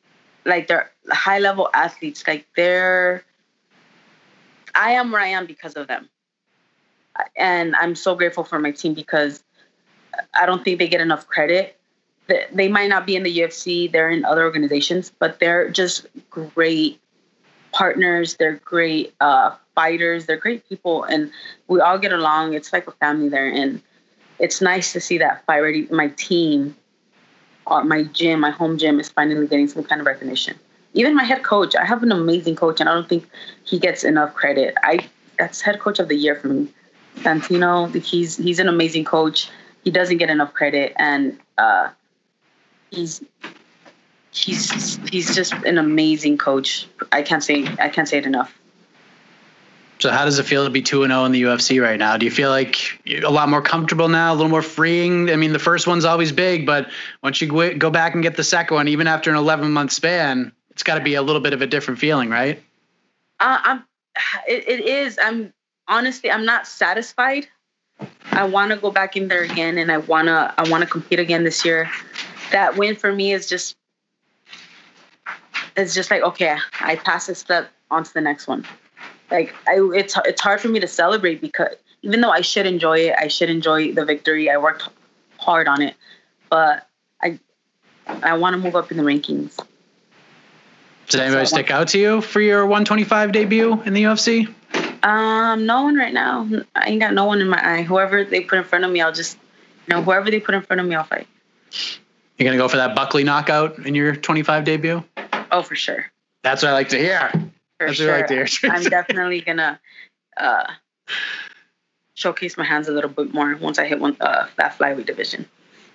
athletes. I am where I am because of them. And I'm so grateful for my team because I don't think they get enough credit. They might not be in the UFC, they're in other organizations, but they're just great partners. They're great fighters. They're great people, and we all get along. It's like a family there, and it's nice to see that Fight Ready, my team, my gym, my home gym is finally getting some kind of recognition. Even my head coach, I have an amazing coach, and I don't think he gets enough credit. That's head coach of the year for me. Santino, he's an amazing coach. He doesn't get enough credit, and he's just an amazing coach. I can't say it enough. So how does it feel to be 2-0 in the UFC right now? Do you feel like you're a lot more comfortable now, a little more freeing? I mean, the first one's always big, but once you go back and get the second one, even after an 11-month span, it's got to be a little bit of a different feeling, right? It is. I'm not satisfied. I want to go back in there again, and I want to compete again this year. That win for me is just like, okay, I passed a step onto the next one. Like it's hard for me to celebrate because even though I should enjoy it, I should enjoy the victory. I worked hard on it, but I want to move up in the rankings. Did anybody stick out to you for your 125 debut in the UFC? No one right now. I ain't got no one in my eye. Whoever they put in front of me, I'll just, whoever they put in front of me, I'll fight. You're going to go for that Buckley knockout in your 25 debut? Oh, for sure. That's what I like to hear. That's what I like to hear. I'm definitely going to showcase my hands a little bit more once I hit that flyweight division.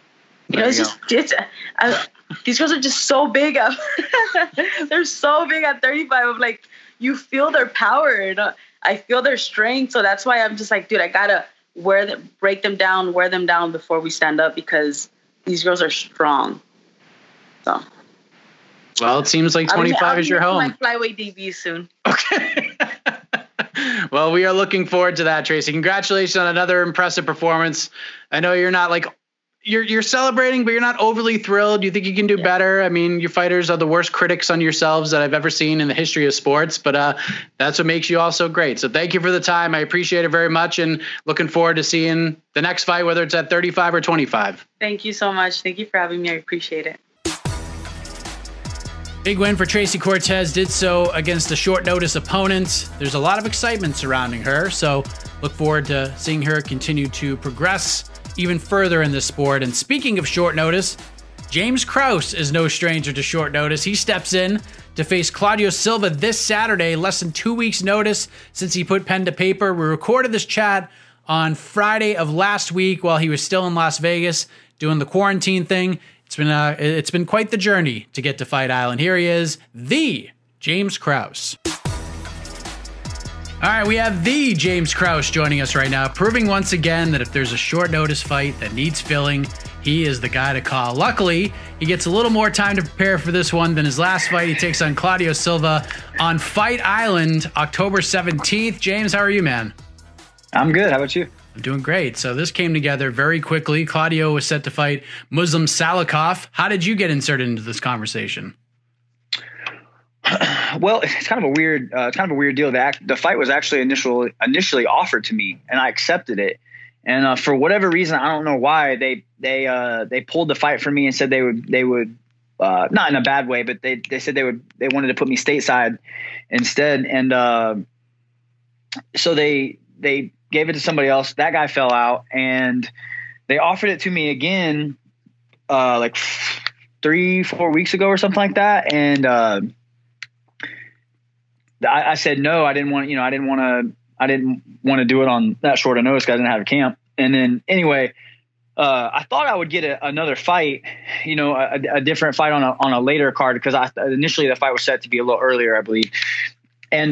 These girls are just so big. They're so big at 35. I'm like, you feel their power. And I feel their strength. So that's why I'm just like, dude, I got to break them down, wear them down before we stand up because these girls are strong. So. Well, it seems like 25 is your home. My flyweight debut soon. Okay. Well, we are looking forward to that, Tracy. Congratulations on another impressive performance. I know you're not you're celebrating, but you're not overly thrilled. You think you can do better. I mean, your fighters are the worst critics on yourselves that I've ever seen in the history of sports, but that's what makes you all so great. So thank you for the time. I appreciate it very much, and looking forward to seeing the next fight, whether it's at 35 or 25. Thank you so much. Thank you for having me. I appreciate it. Big win for Tracy Cortez, did so against a short notice opponent. There's a lot of excitement surrounding her, so look forward to seeing her continue to progress even further in this sport. And speaking of short notice, James Krause is no stranger to short notice. He steps in to face Claudio Silva this Saturday, less than 2 weeks notice since he put pen to paper. We recorded this chat on Friday of last week while he was still in Las Vegas doing the quarantine thing. It's been quite the journey to get to Fight Island. Here he is, the James Krause. All right, we have the James Krause joining us right now, proving once again that if there's a short notice fight that needs filling, he is the guy to call. Luckily, he gets a little more time to prepare for this one than his last fight. He takes on Claudio Silva on Fight Island, October 17th. James, how are you, man? I'm good. How about you? I'm doing great. So this came together very quickly. Claudio was set to fight Muslim Salikhov. How did you get inserted into this conversation? Well, it's kind of a weird deal. The fight was actually initially offered to me, and I accepted it. And for whatever reason, I don't know why they pulled the fight from me and said they would not in a bad way, but they said they wanted to put me stateside instead. And so they gave it to somebody else. That guy fell out, and they offered it to me again, like 3-4 weeks ago or something like that. And I said no. I didn't want to do it on that short of notice because I didn't have a camp. And then anyway, I thought I would get another fight, a different fight on a later card because initially the fight was set to be a little earlier, I believe. And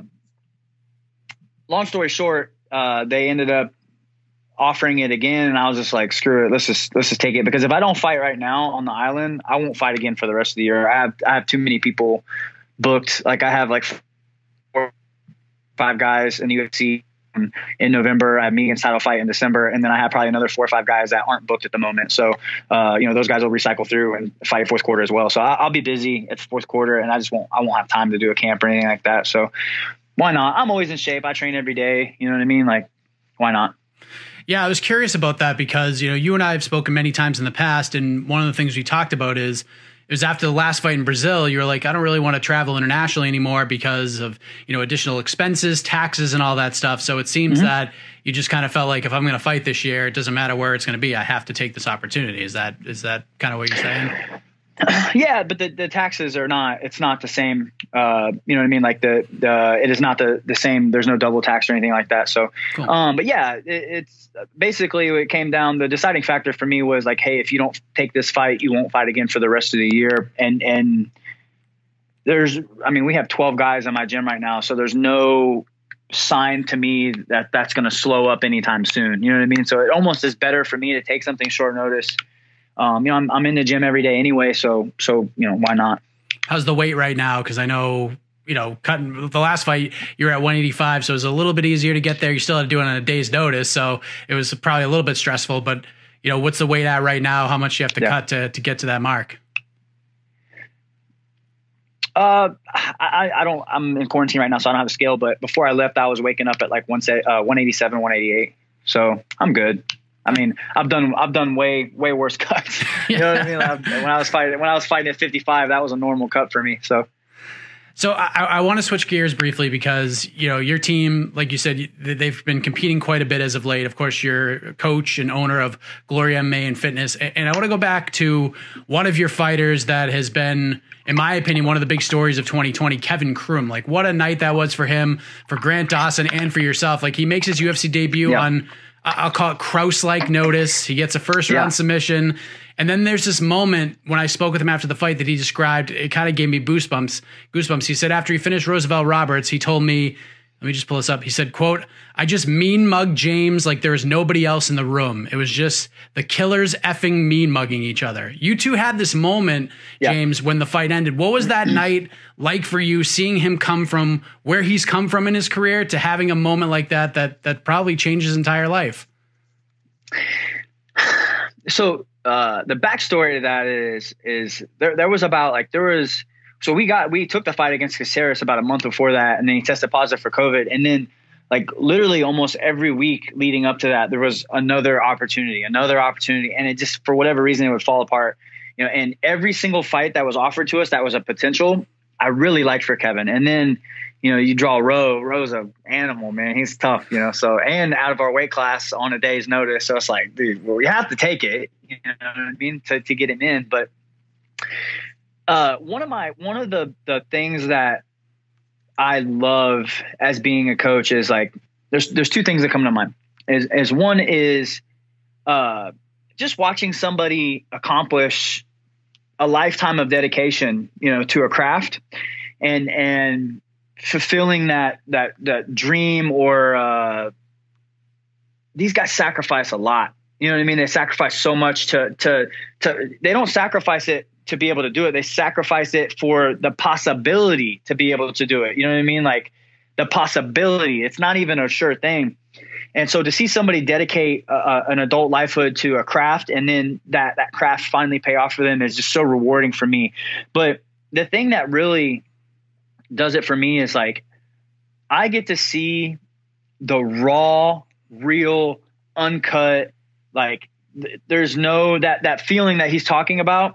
long story short, they ended up offering it again, and I was just like, screw it, let's just take it, because if I don't fight right now on the island, I won't fight again for the rest of the year. I have too many people booked. Like I have like 4 or 5 guys in the UFC in November. I have Megan's title fight in December, and then I have probably another 4 or 5 guys that aren't booked at the moment. So those guys will recycle through and fight fourth quarter as well. So I'll be busy at the fourth quarter, and I won't have time to do a camp or anything like that. So why not? I'm always in shape. I train every day. You know what I mean? Like, why not? Yeah, I was curious about that because, you and I have spoken many times in the past, and one of the things we talked about is it was after the last fight in Brazil, you were like, I don't really want to travel internationally anymore because of, additional expenses, taxes, and all that stuff. So it seems that you just kind of felt like if I'm going to fight this year, it doesn't matter where it's going to be. I have to take this opportunity. Is that kind of what you're saying? Yeah, but the taxes are not. It's not the same. You know what I mean? Like it is not the same. There's no double tax or anything like that. So, cool. But yeah, it's basically it came down. The deciding factor for me was like, hey, if you don't take this fight, you won't fight again for the rest of the year. And we have 12 guys in my gym right now, so there's no sign to me that that's going to slow up anytime soon. You know what I mean? So it almost is better for me to take something short notice. I'm in the gym every day anyway, so why not? How's the weight right now? Because I know, cutting the last fight, you were at 185, so it was a little bit easier to get there. You still had to do it on a day's notice, so it was probably a little bit stressful. But what's the weight at right now? How much you have to cut to get to that mark? I'm in quarantine right now, so I don't have a scale. But before I left, I was waking up at like 187, 188. So I'm good. I mean, I've done way worse cuts. You know what I mean? When I was fighting at 55, that was a normal cut for me. So I want to switch gears briefly because, your team, like you said, they've been competing quite a bit as of late. Of course, you're a coach and owner of Gloria MMA and Fitness. And I want to go back to one of your fighters that has been, in my opinion, one of the big stories of 2020, Kevin Krum. Like, what a night that was for him, for Grant Dawson, and for yourself. Like, he makes his UFC debut on, I'll call it Krause-like notice. He gets a first-round submission. And then there's this moment when I spoke with him after the fight that he described. It kind of gave me goosebumps. He said after he finished Roosevelt Roberts, he told me, let me just pull this up. He said, quote, I just mean mugged James like there was nobody else in the room. It was just the killers effing mean mugging each other. You two had this moment, James, when the fight ended. What was that night like for you, seeing him come from where he's come from in his career to having a moment like that probably changed his entire life? So the backstory to that is there was about like there was. So we took the fight against Caceres about a month before that, and then he tested positive for COVID. And then like literally almost every week leading up to that, there was another opportunity. And it just, for whatever reason, it would fall apart. You know, and every single fight that was offered to us that was a potential, I really liked for Kevin. And then, you know, you draw Roe's an animal, man. He's tough, you know, so, and out of our weight class on a day's notice. So it's like, dude, well, we have to take it, you know what I mean, to get him in. But one of the things that I love as being a coach is like, there's two things that come to mind. Is one is just watching somebody accomplish a lifetime of dedication, you know, to a craft, and fulfilling that dream. Or these guys sacrifice a lot. You know what I mean? They sacrifice so much to they don't sacrifice it to be able to do it. They sacrifice it for the possibility to be able to do it. You know what I mean? Like the possibility. It's not even a sure thing. And so to see somebody dedicate an adult lifehood to a craft, and then that craft finally pay off for them, is just so rewarding for me. But the thing that really does it for me is like, I get to see the raw, real, uncut, like there's no, that feeling that he's talking about.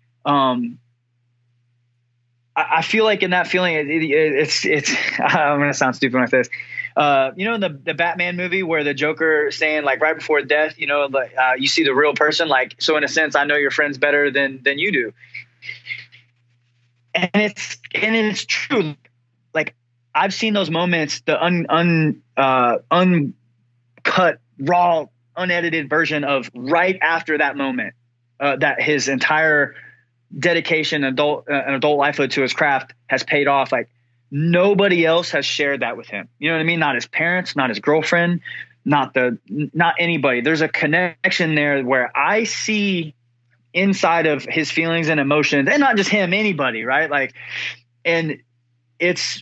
I feel like in that feeling, it's I'm going to sound stupid like this. You know, in the Batman movie where the Joker saying like right before death, you know, like you see the real person, like, so in a sense, I know your friends better than you do. And it's true. Like I've seen those moments, the uncut, raw, unedited version of right after that moment, that his entire dedication, an adult lifehood to his craft has paid off. Like nobody else has shared that with him. You know what I mean? Not his parents, not his girlfriend, not anybody. There's a connection there where I see inside of his feelings and emotions, and not just him, anybody, right? Like, and it's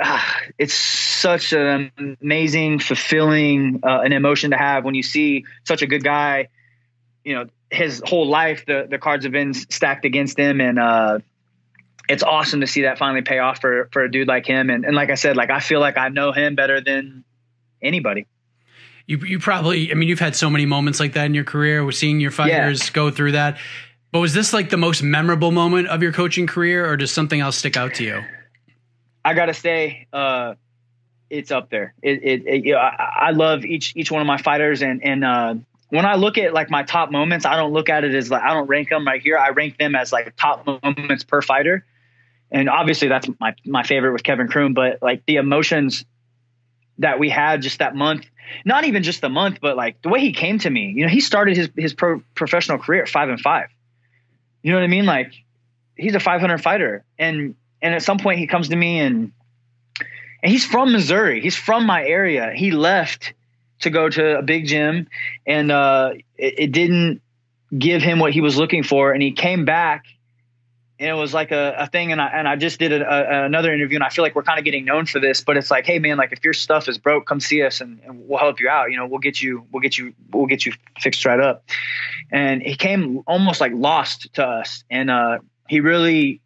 such an amazing, fulfilling, an emotion to have when you see such a good guy, you know, his whole life, the cards have been stacked against him. And, it's awesome to see that finally pay off for a dude like him. And like I said, like, I feel like I know him better than anybody. You probably, I mean, you've had so many moments like that in your career. We're seeing your fighters go through that. But was this like the most memorable moment of your coaching career, or does something else stick out to you? I got to say, it's up there. You know, I love each one of my fighters. And when I look at like my top moments, I don't look at it as like, I don't rank them right here. I rank them as like top moments per fighter. And obviously that's my favorite with Kevin Croom, but like the emotions that we had just that month, not even just the month, but like the way he came to me, you know, he started his professional career at 5-5. You know what I mean? Like he's a 500 fighter. And at some point he comes to me and he's from Missouri. He's from my area. He left to go to a big gym, and it didn't give him what he was looking for. And he came back, and it was like a thing. And I just did another interview, and I feel like we're kind of getting known for this, but it's like, hey man, like if your stuff is broke, come see us and we'll help you out. You know, we'll get you fixed right up. And he came almost like lost to us. And he really,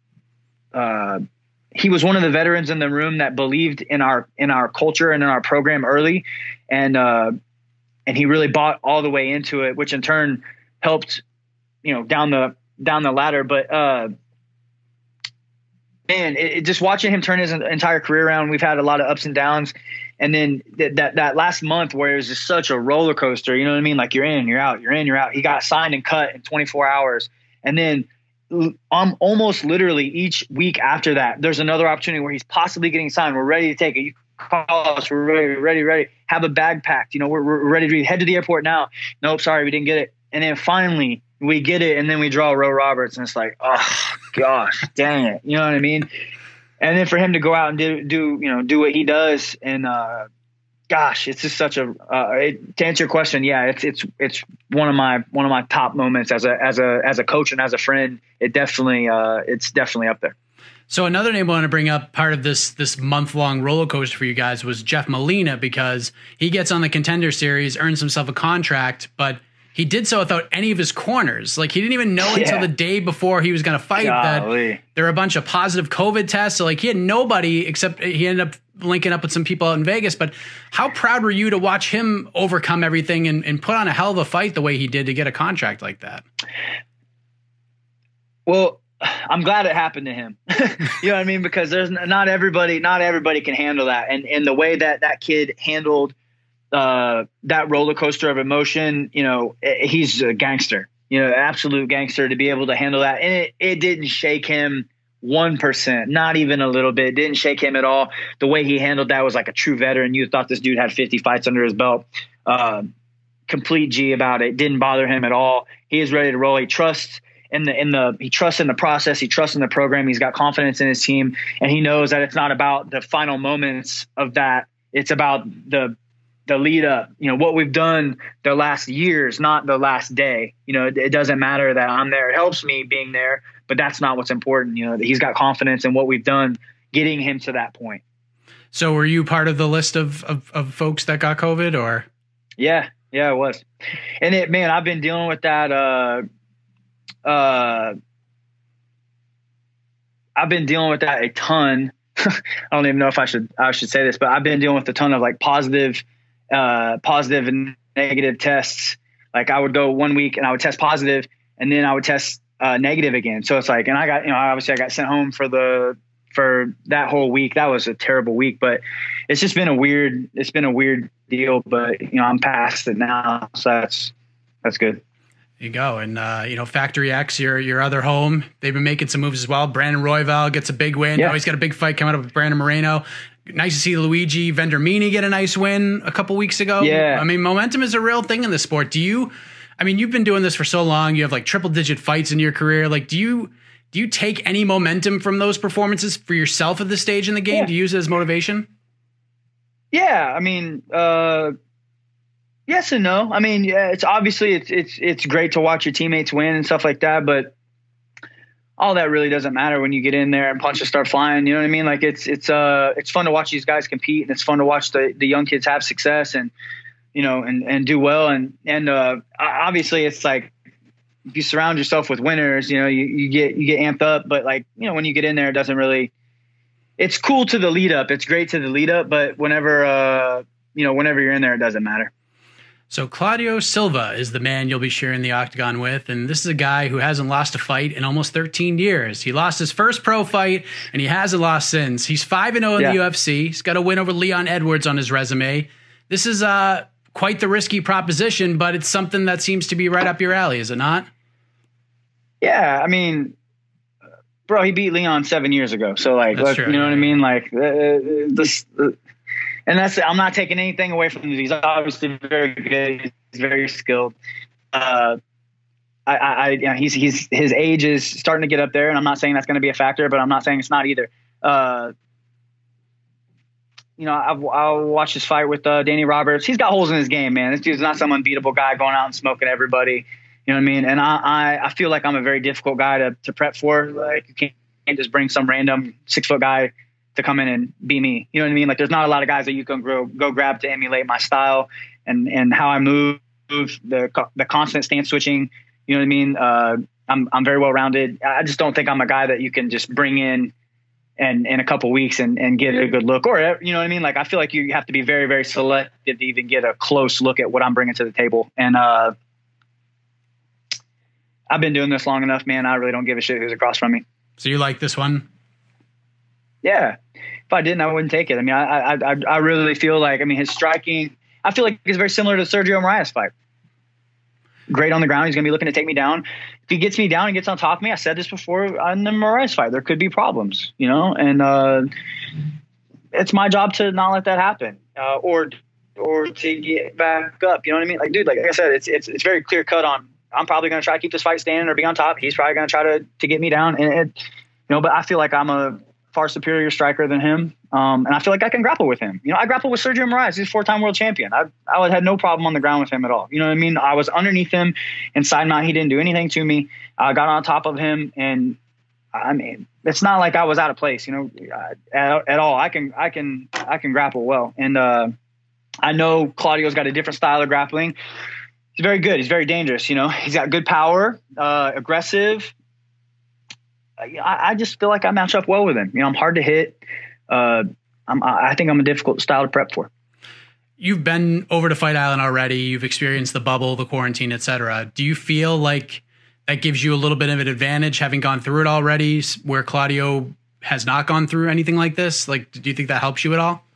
he was one of the veterans in the room that believed in our culture and in our program early. And he really bought all the way into it, which in turn helped, you know, down the ladder. But, man, it just watching him turn his entire career around, we've had a lot of ups and downs. And then that last month where it was just such a roller coaster, you know what I mean? Like you're in, you're out, you're in, you're out. He got signed and cut in 24 hours. And then almost literally each week after that, there's another opportunity where he's possibly getting signed. We're ready to take it. You call us. We're ready. Have a bag packed. You know, we're ready to head to the airport now. Nope, sorry, we didn't get it. And then finally we get it, and then we draw Roe Roberts, and it's like, oh gosh, dang it. You know what I mean? And then for him to go out and do what he does, and gosh, it's just such a to answer your question, yeah, it's one of my top moments as a coach and as a friend. It's definitely up there. So another name I want to bring up, part of this month-long roller coaster for you guys, was Jeff Molina, because he gets on the Contender Series, earns himself a contract, but he did so without any of his corners. Like he didn't even know until the day before he was going to fight that there were a bunch of positive COVID tests. So like he had nobody except he ended up linking up with some people out in Vegas. But how proud were you to watch him overcome everything and put on a hell of a fight the way he did to get a contract like that? Well, I'm glad it happened to him. You know what I mean? Because there's not everybody can handle that. And the way that kid handled that roller coaster of emotion, you know, he's a gangster, you know, absolute gangster to be able to handle that. And it didn't shake him 1%, not even a little bit. It didn't shake him at all. The way he handled that was like a true veteran. You thought this dude had 50 fights under his belt. Complete G about it. Didn't bother him at all. He is ready to roll. He trusts he trusts in the process. He trusts in the program. He's got confidence in his team, and he knows that it's not about the final moments of that. It's about the lead up, you know, what we've done the last years, not the last day. You know, it doesn't matter that I'm there. It helps me being there, but that's not what's important. You know, that he's got confidence in what we've done, getting him to that point. So were you part of the list of folks that got COVID, or? Yeah, it was. And I've been dealing with that. I've been dealing with that a ton. I don't even know if I should say this, but I've been dealing with a ton of like positive and negative tests. Like I would go 1 week and I would test positive, and then I would test negative again. So it's like, and I got, you know, obviously I got sent home for that whole week. That was a terrible week, but it's just been a weird deal, but you know, I'm past it now. So that's good. There you go. And, you know, Factory X, your other home, they've been making some moves as well. Brandon Royval gets a big win. Yeah. He's got a big fight coming up with Brandon Moreno. Nice to see Luigi Vendramini get a nice win a couple weeks ago. Yeah. I mean, momentum is a real thing in the sport. You've been doing this for so long. You have like triple digit fights in your career. Like, do you take any momentum from those performances for yourself at this stage in the game? Yeah. Do you use it as motivation? Yeah. I mean, yes and no. I mean, yeah, it's obviously it's great to watch your teammates win and stuff like that, but all that really doesn't matter when you get in there and punches start flying. You know what I mean? Like it's fun to watch these guys compete, and it's fun to watch the young kids have success and, you know, and do well. And obviously it's like, if you surround yourself with winners, you know, you get amped up, but like, you know, when you get in there, it doesn't really, it's cool to the lead up. It's great to the lead up, but whenever you're in there, it doesn't matter. So Claudio Silva is the man you'll be sharing the octagon with, and this is a guy who hasn't lost a fight in almost 13 years. He lost his first pro fight, and he hasn't lost since. He's 5-0 in the UFC. He's got a win over Leon Edwards on his resume. This is quite the risky proposition, but it's something that seems to be right up your alley, is it not? Yeah, I mean, bro, he beat Leon 7 years ago. So, like, That's true, you know what I mean? Like, and I'm not taking anything away from him. He's obviously very good. He's very skilled. His age is starting to get up there, and I'm not saying that's going to be a factor, but I'm not saying it's not either. You know, I'll watch this fight with Danny Roberts. He's got holes in his game, man. This dude's not some unbeatable guy going out and smoking everybody. You know what I mean? And I feel like I'm a very difficult guy to prep for. Like, you can't just bring some random 6-foot guy to come in and be me. You know what I mean? Like, there's not a lot of guys that you can go grab to emulate my style and how I move, the constant stance switching. You know what I mean? I'm very well rounded. I just don't think I'm a guy that you can just bring in and in a couple weeks and get a good look, or, you know what I mean? Like, I feel like you have to be very, very selective to even get a close look at what I'm bringing to the table. And I've been doing this long enough, man. I really don't give a shit who's across from me. So you like this one? Yeah. If I didn't, I wouldn't take it. I mean, I really feel like, I mean, his striking, I feel like it's very similar to the Sergio Moraes fight. Great on the ground. He's going to be looking to take me down. If he gets me down and gets on top of me, I said this before in the Moraes fight, there could be problems, you know, and it's my job to not let that happen, or to get back up. You know what I mean? Like, dude, like I said, it's very clear cut on, I'm probably going to try to keep this fight standing or be on top. He's probably going to try to get me down, and you know, but I feel like I'm a far superior striker than him. And I feel like I can grapple with him. You know, I grapple with Sergio Moraes. He's a 4-time world champion. I had no problem on the ground with him at all. You know what I mean? I was underneath him and side mount. He didn't do anything to me. I got on top of him, and I mean, it's not like I was out of place, you know, at all. I can grapple well. And I know Claudio's got a different style of grappling. He's very good. He's very dangerous. You know, he's got good power, aggressive. I just feel like I match up well with him. You know, I'm hard to hit. I think I'm a difficult style to prep for. You've been over to Fight Island already. You've experienced the bubble, the quarantine, etc. Do you feel like that gives you a little bit of an advantage having gone through it already, where Claudio has not gone through anything like this? Like, do you think that helps you at all?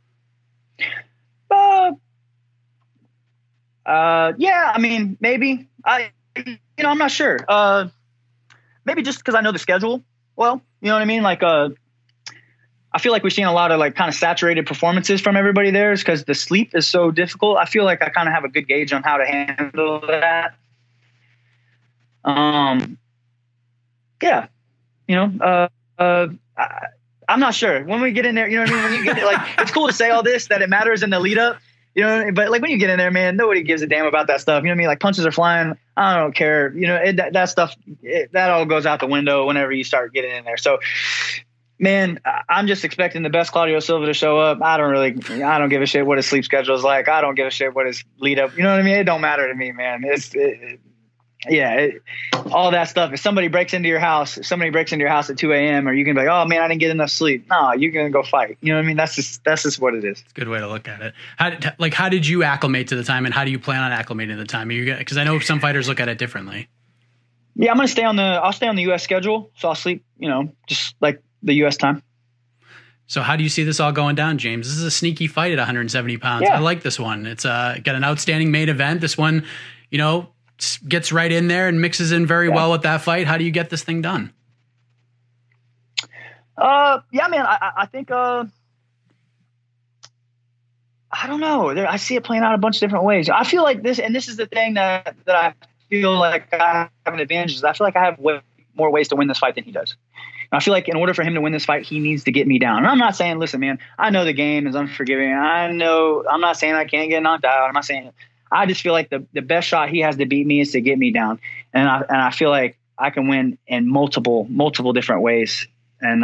Yeah, I mean, maybe. I'm not sure. Maybe just because I know the schedule well, you know what I mean? Like, I feel like we've seen a lot of like kind of saturated performances from everybody there because the sleep is so difficult. I feel like I kind of have a good gauge on how to handle that. Yeah, I'm not sure when we get in there, you know what I mean? When you get like, it's cool to say all this, that it matters in the lead up, you know, but like when you get in there, man, nobody gives a damn about that stuff. You know what I mean? Like punches are flying. I don't care. You know, that stuff, that all goes out the window whenever you start getting in there. So, man, I'm just expecting the best Claudio Silva to show up. I don't give a shit what his sleep schedule is like. I don't give a shit what his lead up. You know what I mean? It don't matter to me, man. All that stuff. If somebody breaks into your house at 2 a.m. or you can be like, oh man, I didn't get enough sleep. No, you're going to go fight. You know what I mean? That's just what it is. It's a good way to look at it. How did you acclimate to the time, and how do you plan on acclimating to the time? Because I know some fighters look at it differently. Yeah, I'll stay on the U.S. schedule. So I'll sleep, just like the U.S. time. So how do you see this all going down, James? This is a sneaky fight at 170 pounds. Yeah. I like this one. It's got an outstanding main event. This one, gets right in there and mixes in very well with that fight. How do you get this thing done? Yeah, man, I think, I don't know. I see it playing out a bunch of different ways. I feel like this is the thing that I feel like I have an advantage is I feel like I have way more ways to win this fight than he does. And I feel like in order for him to win this fight, he needs to get me down. And I'm not saying, listen, man, I know the game is unforgiving. I'm not saying I can't get knocked out. I'm not saying I just feel like the best shot he has to beat me is to get me down. And I feel like I can win in multiple different ways. And,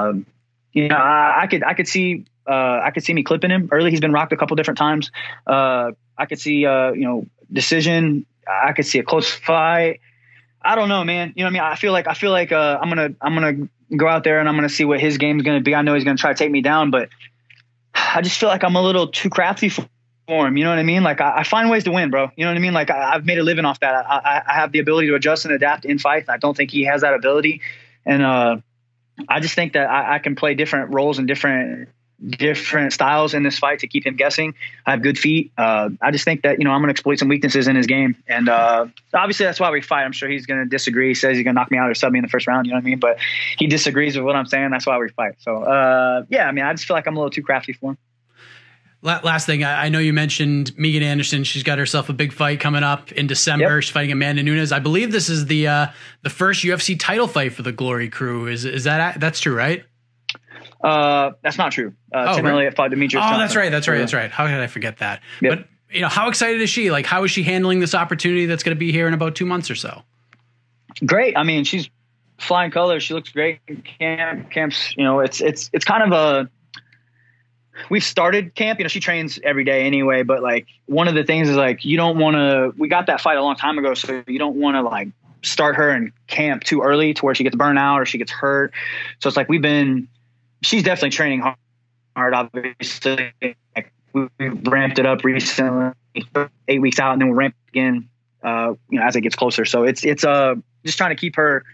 I could see me clipping him early. He's been rocked a couple different times. I could see, decision. I could see a close fight. I don't know, man. You know what I mean? I feel like I'm going to go out there and I'm going to see what his game is going to be. I know he's going to try to take me down, but I just feel like I'm a little too crafty for him. You know what I mean? Like I find ways to win, bro. You know what I mean? Like I've made a living off that. I have the ability to adjust and adapt in fights. I don't think he has that ability. And I just think that I can play different roles and different styles in this fight to keep him guessing. I have good feet. I just think that, I'm going to exploit some weaknesses in his game. And obviously that's why we fight. I'm sure he's going to disagree. He says he's going to knock me out or sub me in the first round. You know what I mean? But he disagrees with what I'm saying. That's why we fight. So yeah, I mean, I just feel like I'm a little too crafty for him. Last thing, I know you mentioned Megan Anderson. She's got herself a big fight coming up in December. Yep. She's fighting Amanda Nunes. I believe this is the first UFC title fight for the Glory Crew. Is that's true, right? That's not true. Tim Elliott fought Demetrius Johnson. That's right. How could I forget that? Yep. But how excited is she? Like, how is she handling this opportunity that's going to be here in about 2 months or so? Great. I mean, she's flying colors. She looks great in camps. It's kind of a. We've started camp, she trains every day anyway, but like one of the things is like, we got that fight a long time ago. So you don't want to like start her in camp too early to where she gets burned out or she gets hurt. So it's like, she's definitely training hard, obviously. Like we ramped it up recently, 8 weeks out, and then we'll ramp again, as it gets closer. So it's just trying to keep her,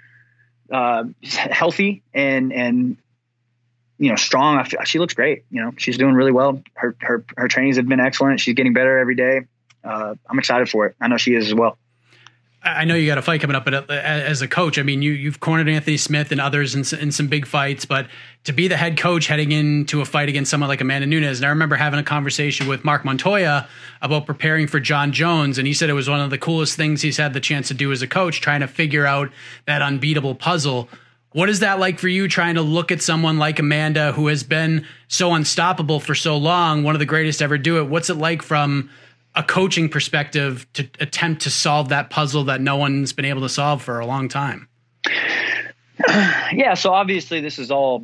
healthy and, strong. She looks great. She's doing really well. Her trainings have been excellent. She's getting better every day. I'm excited for it. I know she is as well. I know you got a fight coming up, but as a coach, I mean, you've cornered Anthony Smith and others in some big fights, but to be the head coach heading into a fight against someone like Amanda Nunes, and I remember having a conversation with Mark Montoya about preparing for John Jones, and he said it was one of the coolest things he's had the chance to do as a coach, trying to figure out that unbeatable puzzle. What is that like for you, trying to look at someone like Amanda, who has been so unstoppable for so long, one of the greatest to ever do it? What's it like from a coaching perspective to attempt to solve that puzzle that no one's been able to solve for a long time? Yeah. So obviously this is all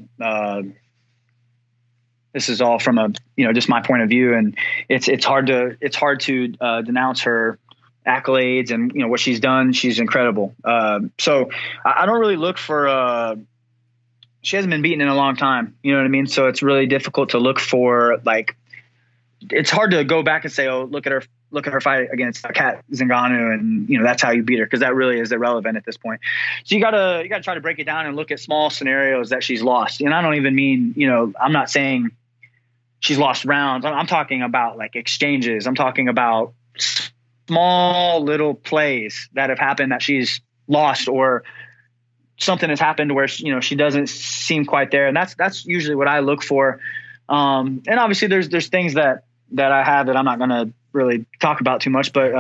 from a, just my point of view, and it's hard to denounce her accolades and what she's done. She's incredible. So I don't really look for she hasn't been beaten in a long time, you know what I mean? So it's really difficult to look for, like, it's hard to go back and say, oh, look at her look at her fight against Kat Zingano, and that's how you beat her, because that really is irrelevant at this point. So you gotta try to break it down and look at small scenarios that she's lost. And I don't even mean, I'm not saying she's lost rounds. I'm talking about like exchanges. I'm talking about small little plays that have happened that she's lost, or something has happened where she doesn't seem quite there, and that's usually what I look for. And obviously there's things that I have that I'm not gonna really talk about too much, but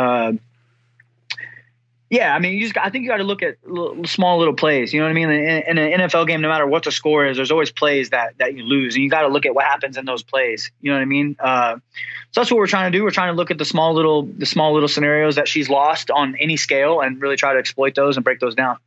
yeah, I mean, I think you got to look at small little plays. You know what I mean? In an NFL game, no matter what the score is, there's always plays that you lose, and you got to look at what happens in those plays. You know what I mean? So that's what we're trying to do. We're trying to look at the small little scenarios that she's lost on any scale, and really try to exploit those and break those down.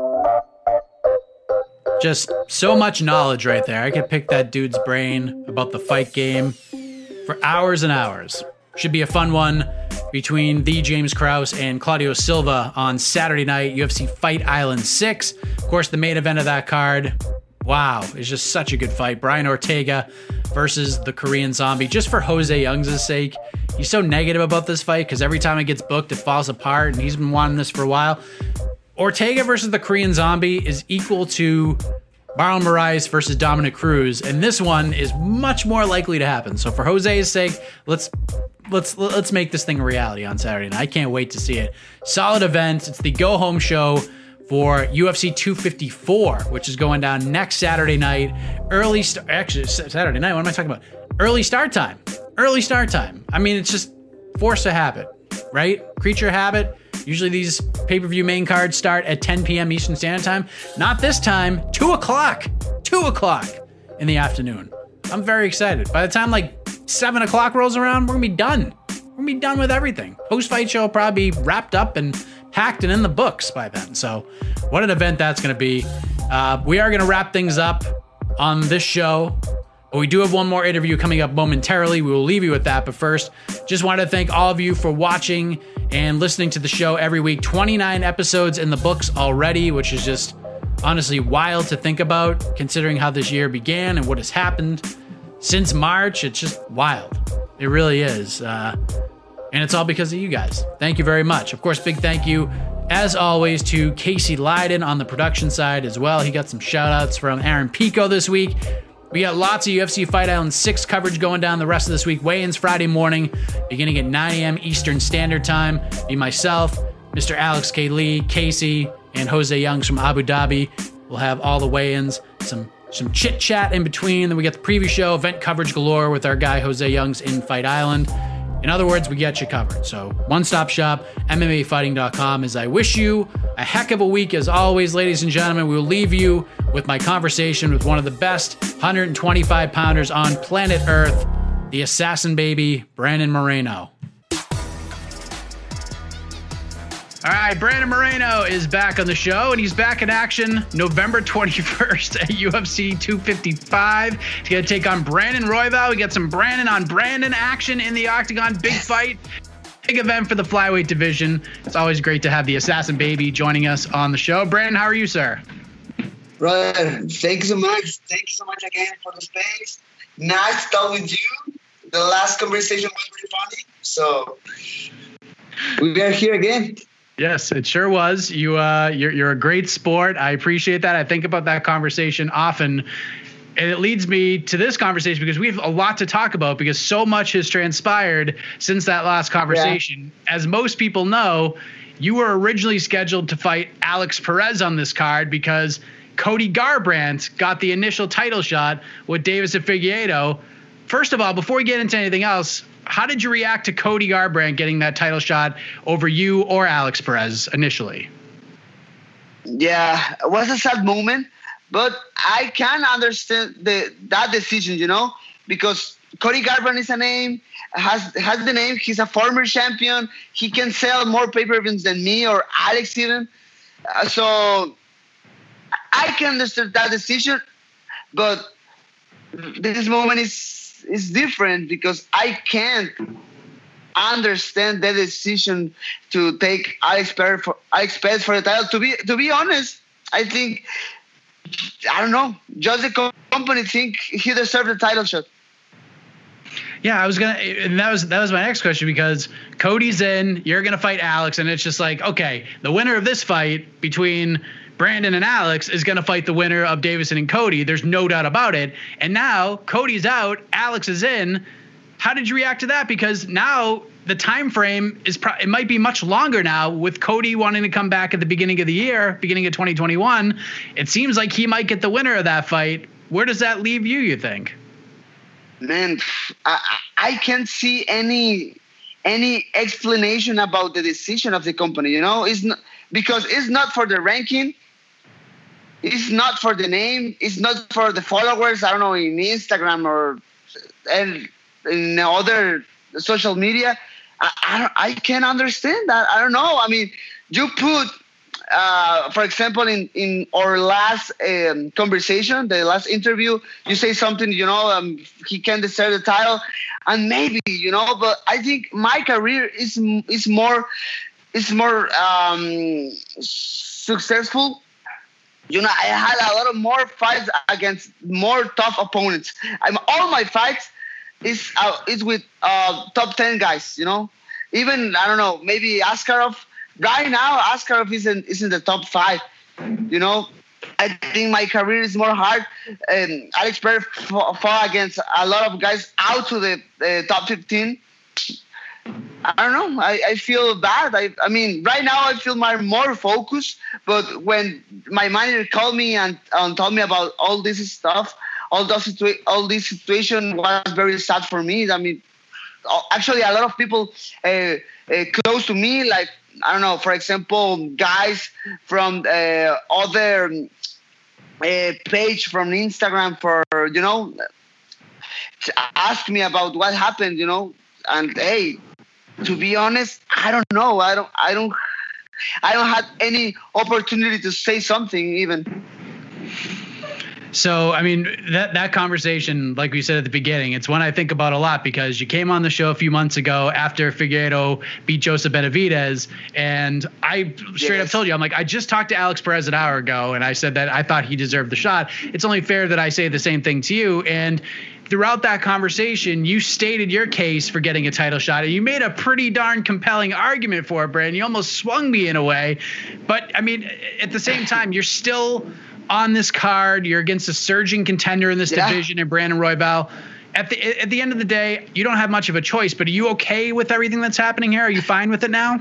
Just so much knowledge right there. I could pick that dude's brain about the fight game for hours and hours. Should be a fun one between the James Krause and Claudio Silva on Saturday night, UFC Fight Island 6. Of course, the main event of that card, wow, it's just such a good fight. Brian Ortega versus the Korean Zombie. Just for Jose Youngs' sake, he's so negative about this fight because every time it gets booked, it falls apart, and he's been wanting this for a while. Ortega versus the Korean Zombie is equal to Marlon Moraes versus Dominic Cruz, and this one is much more likely to happen. So for Jose's sake, let's make this thing a reality on Saturday night. I can't wait to see it. Solid event. It's the go-home show for UFC 254, which is going down next Saturday night. Saturday night. What am I talking about? Early start time. I mean, it's just force of habit, right? Creature habit. Usually these pay-per-view main cards start at 10 p.m. Eastern Standard Time. Not this time. 2 o'clock. 2 o'clock in the afternoon. I'm very excited. By the time 7 o'clock rolls around, we're going to be done. We're going to be done with everything. Post-fight show will probably be wrapped up and packed and in the books by then. So what an event that's going to be. We are going to wrap things up on this show. But we do have one more interview coming up momentarily. We will leave you with that. But first, just wanted to thank all of you for watching and listening to the show every week. 29 episodes in the books already, which is just honestly wild to think about, considering how this year began and what has happened since March. It's just wild. It really is. And it's all because of you guys. Thank you very much. Of course, big thank you, as always, to Casey Leiden on the production side as well. He got some shout outs from Aaron Pico this week. We got lots of UFC Fight Island 6 coverage going down the rest of this week. Weigh-ins Friday morning, beginning at 9 a.m. Eastern Standard Time. Me, myself, Mr. Alex K. Lee, Casey, and Jose Youngs from Abu Dhabi. We'll have all the weigh-ins, some chit-chat in between. Then we got the preview show, event coverage galore with our guy Jose Youngs in Fight Island. In other words, we get you covered. So one-stop shop, MMAfighting.com. As I wish you a heck of a week, as always, ladies and gentlemen, we will leave you with my conversation with one of the best 125-pounders on planet Earth, the assassin baby, Brandon Moreno. All right, Brandon Moreno is back on the show, and he's back in action November 21st at UFC 255. He's going to take on Brandon Royval. We got some Brandon on Brandon action in the Octagon. Big fight, big event for the flyweight division. It's always great to have the assassin baby joining us on the show. Brandon, how are you, sir? Brother, thank you so much. Thank you so much again for the space. Nice to talk with you. The last conversation was very funny, so we are here again. Yes, it sure was. You're a great sport. I appreciate that. I think about that conversation often, and it leads me to this conversation because we have a lot to talk about because so much has transpired since that last conversation. Yeah. As most people know, you were originally scheduled to fight Alex Perez on this card because Cody Garbrandt got the initial title shot with Deiveson Figueiredo. First of all, before we get into anything else, how did you react to Cody Garbrandt getting that title shot over you or Alex Perez initially? Yeah, it was a sad moment, but I can understand that decision, because Cody Garbrandt is a name, has the name. He's a former champion. He can sell more pay-per-views than me or Alex even. So I can understand that decision, but this moment is different because I can't understand the decision to take Alex Perez for the title. To be honest, I think, I don't know, just the company think he deserved the title shot. Yeah, and that was my next question, because Cody's in, you're gonna fight Alex, and it's just like, okay, the winner of this fight between Brandon and Alex is gonna fight the winner of Deiveson and Cody. There's no doubt about it. And now Cody's out, Alex is in. How did you react to that? Because now the time frame it might be much longer now, with Cody wanting to come back at the beginning of the year, beginning of 2021. It seems like he might get the winner of that fight. Where does that leave you think? Man, I can't see any explanation about the decision of the company. You know, it's not, because it's not for the ranking, it's not for the name, it's not for the followers. I don't know, in Instagram or in other social media. I can't understand that. I don't know. I mean, you put, for example, in our last conversation, the last interview, you say something, you know, he can deserve the title, and maybe, you know, but I think my career is more successful. You know, I had a lot of more fights against more tough opponents. All my fights is with top 10 guys, you know. Even, I don't know, maybe Askarov. Right now, Askarov is in the top 5, you know. I think my career is more hard. Alex Perez fought against a lot of guys out to the top 15. I don't know. I feel bad. I mean, right now I feel more focused. But when my manager called me and told me about all this stuff, all this situation was very sad for me. I mean, actually, a lot of people close to me, like, I don't know, for example, guys from other page from Instagram, for, you know, ask me about what happened, you know. And hey, to be honest, I don't know. I don't have any opportunity to say something even. So, I mean, that conversation, like we said at the beginning, it's one I think about a lot, because you came on the show a few months ago after Figueiredo beat Joseph Benavidez, and I straight up told you, I'm like, I just talked to Alex Perez an hour ago, and I said that I thought he deserved the shot. It's only fair that I say the same thing to you. And throughout that conversation, you stated your case for getting a title shot, and you made a pretty darn compelling argument for it, Brandon. You almost swung me in a way. But, I mean, at the same time, you're still on this card. You're against a surging contender in this division in Brandon Royval. At the end of the day, you don't have much of a choice, but are you okay with everything that's happening here? Are you fine with it now?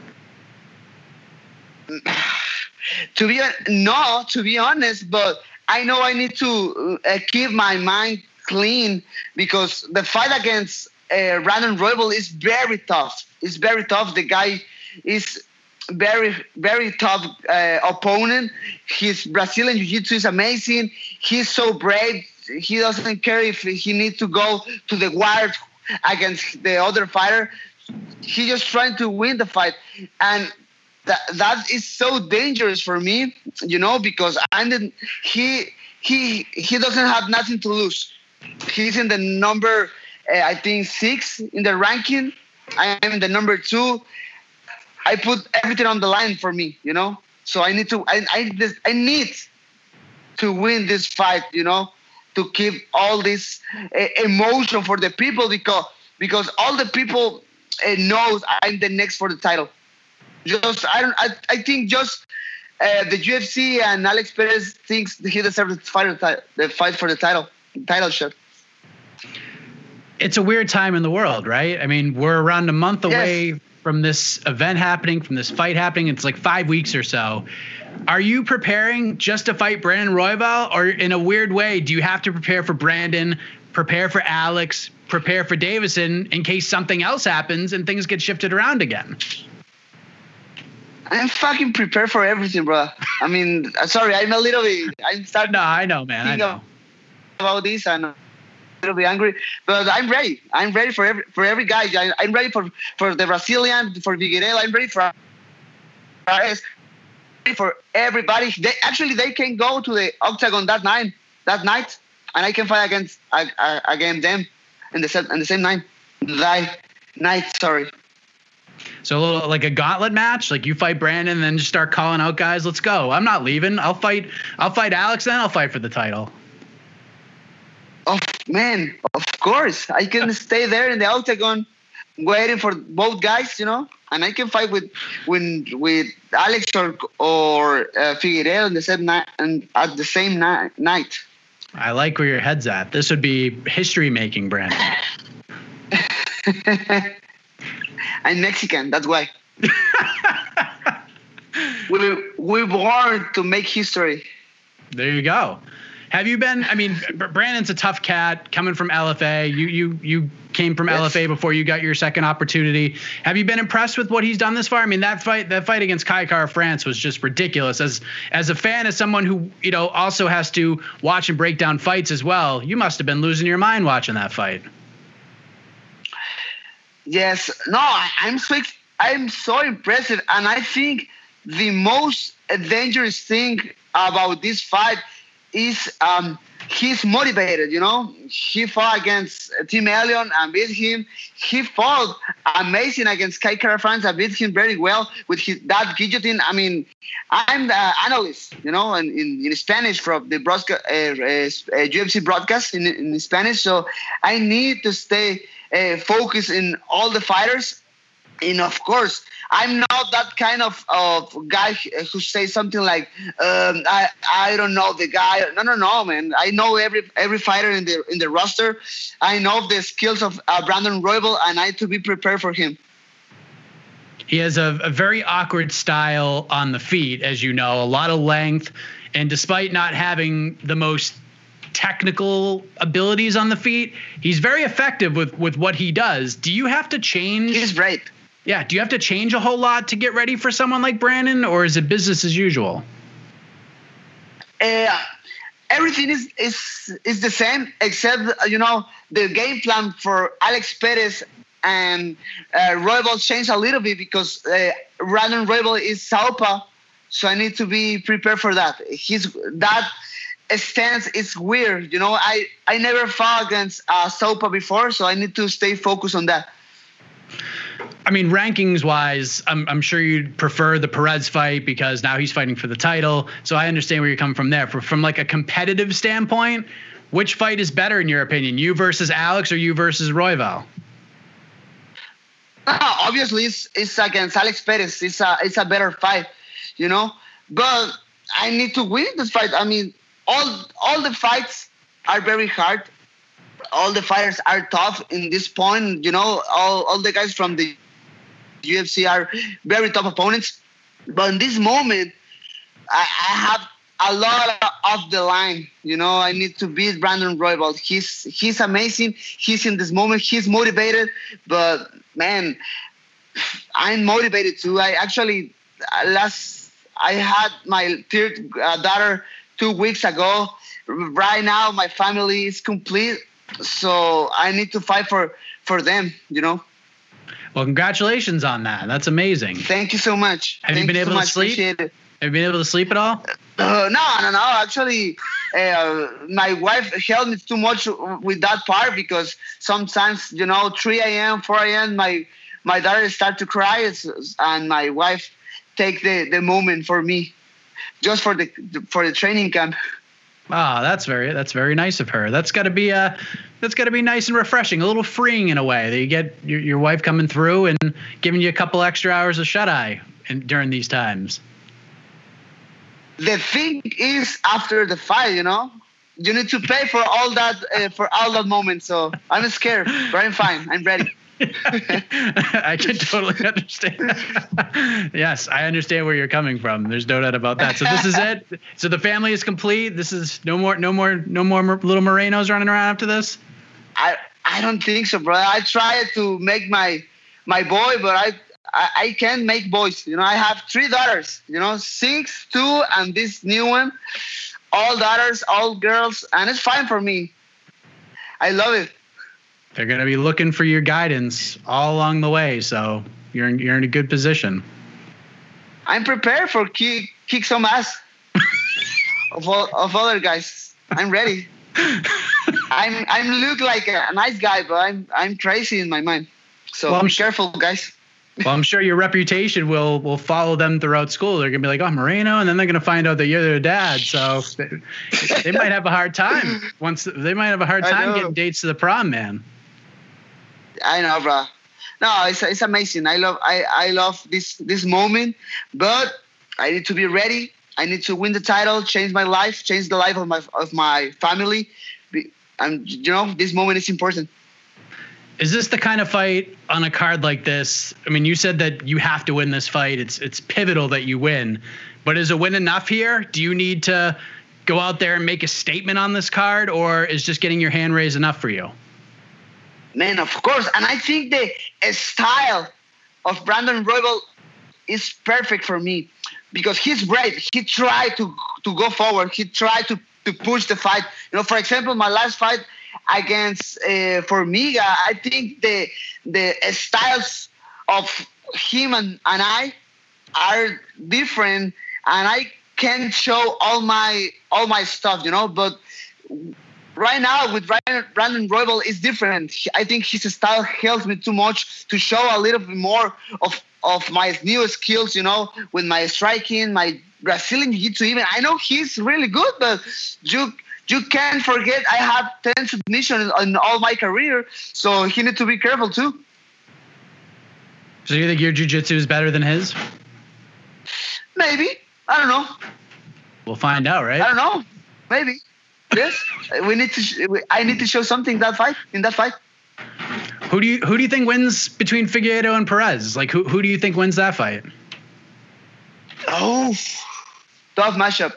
To be honest, but I know I need to keep my mind clean, because the fight against Brandon Royval is very tough. It's very tough. The guy is very, very tough opponent. His Brazilian Jiu-Jitsu is amazing. He's so brave. He doesn't care if he needs to go to the wire against the other fighter. He's just trying to win the fight. And that is so dangerous for me, you know, because he doesn't have nothing to lose. He's in the number, I think, 6 in the ranking. I am in the number 2. I put everything on the line for me, you know. So I need to win this fight, you know, to keep all this emotion for the people, because all the people knows I'm the next for the title. I think just the UFC and Alex Perez thinks he deserves the fight for the title shot. It's a weird time in the world, right? I mean, we're around a month away from this event happening, from this fight happening. It's like 5 weeks or so. Are you preparing just to fight Brandon Royval, or in a weird way, do you have to prepare for Brandon, prepare for Alex, prepare for Deiveson in case something else happens and things get shifted around again? I'm fucking prepared for everything, bro. I mean, sorry, I'm starting. No, I know, man. I know about this. I know. Be angry, but I'm ready. I'm ready for every guy. I'm ready for the Brazilian, for Figueiredo. I'm ready for everybody. They can go to the octagon that night, and I can fight against them in the same night. Sorry. So a little like a gauntlet match, like you fight Brandon, and then just start calling out guys. Let's go. I'm not leaving. I'll fight Alex, then I'll fight for the title. Of Man, of course. I can stay there in the octagon waiting for both guys, and I can fight with Alex or Figueiredo in the same night and at the same night. I like where your head's at. This would be history making, Brandon. I'm Mexican, that's why. We're born to make history. There you go. Have you been? I mean, Brandon's a tough cat coming from LFA. You came from LFA before you got your second opportunity. Have you been impressed with what he's done this far? I mean, that fight against Kai Kara-France was just ridiculous. As a fan, as someone who also has to watch and break down fights as well, you must have been losing your mind watching that fight. Yes, no, I'm so impressive, and I think the most dangerous thing about this fight is he's motivated. He fought against Tim Elliott and beat him. He fought amazing against Kai Kara-France and beat him very well with that guillotine. I mean, I'm the analyst, in Spanish from the UFC broadcast in Spanish. So I need to stay focused in all the fighters. And of course, I'm not that kind of guy who says something like, I don't know the guy. No, man. I know every fighter in the roster. I know the skills of Brandon Royval, and I need to be prepared for him. He has a very awkward style on the feet, as you know, a lot of length. And despite not having the most technical abilities on the feet, he's very effective with what he does. Do you have to change? He's great. Yeah. Do you have to change a whole lot to get ready for someone like Brandon, or is it business as usual? Everything is the same, except, the game plan for Alex Perez and Royval changed a little bit because Brandon Royval is southpaw, so I need to be prepared for that. That stance is weird. I never fought against southpaw before, so I need to stay focused on that. I mean, rankings-wise, I'm sure you'd prefer the Perez fight because now he's fighting for the title. So I understand where you're coming from there. From like a competitive standpoint, which fight is better in your opinion, you versus Alex or you versus Royval? Obviously, it's against Alex Perez. It's a better fight, But I need to win this fight. I mean, all the fights are very hard. All the fighters are tough in this point. All the guys from the UFC are very tough opponents. But in this moment, I have a lot off the line. I need to beat Brandon Royval. He's amazing. He's in this moment. He's motivated. But, man, I'm motivated too. I had my third daughter 2 weeks ago. Right now, my family is complete. So I need to fight for them, Well, congratulations on that. That's amazing. Thank you so much. Have you been able to sleep? Have you been able to sleep at all? No. Actually, my wife helped me too much with that part because sometimes, 3 a.m., 4 a.m., my daughter start to cry, and my wife take the moment for me, just for the training camp. Ah, that's very nice of her. That's got to be nice and refreshing, a little freeing in a way. That you get your wife coming through and giving you a couple extra hours of shut eye during these times. The thing is, after the fight, you need to pay for all that moment. So I'm scared, but I'm fine. I'm ready. I can totally understand. Yes, I understand where you're coming from. There's no doubt about that. So this is it. So the family is complete. This is no more little Morenos running around after this. I don't think so, brother. I tried to make my boy, but I can't make boys. I have 3 daughters. 6, 2, and this new one. All daughters, all girls, and it's fine for me. I love it. They're going to be looking for your guidance all along the way, so you're in a good position. I'm prepared for kick some ass of other guys. I'm ready. I'm look like a nice guy, but I'm crazy in my mind. So be careful, guys. Well, I'm sure your reputation will follow them throughout school. They're gonna be like, "Oh, Moreno," and then they're gonna find out that you're their dad. So they might have a hard time getting dates to the prom, man. I know, bro. No, it's amazing. I love this moment, but I need to be ready. I need to win the title, change my life, change the life of my family. And this moment is important. Is this the kind of fight on a card like this? I mean, you said that you have to win this fight. It's pivotal that you win. But is a win enough here? Do you need to go out there and make a statement on this card, or is just getting your hand raised enough for you? Man, of course. And I think the style of Brandon Royval is perfect for me because he's brave. He tried to go forward. He tried to push the fight. For example, my last fight against Formiga, I think the styles of him and I are different, and I can't show all my stuff, But right now with Brandon Royval is different. I think his style helps me too much to show a little bit more of my new skills, with my striking, my Brazilian Jiu-Jitsu even. I know he's really good, but you can't forget I have 10 submissions in all my career, so he needs to be careful too. So you think your jiu-jitsu is better than his? Maybe. I don't know. We'll find out, right? I don't know. Maybe. Yes. I need to show something in that fight. Who do you think wins between Figueiredo and Perez? Like who do you think wins that fight? Oh, tough matchup.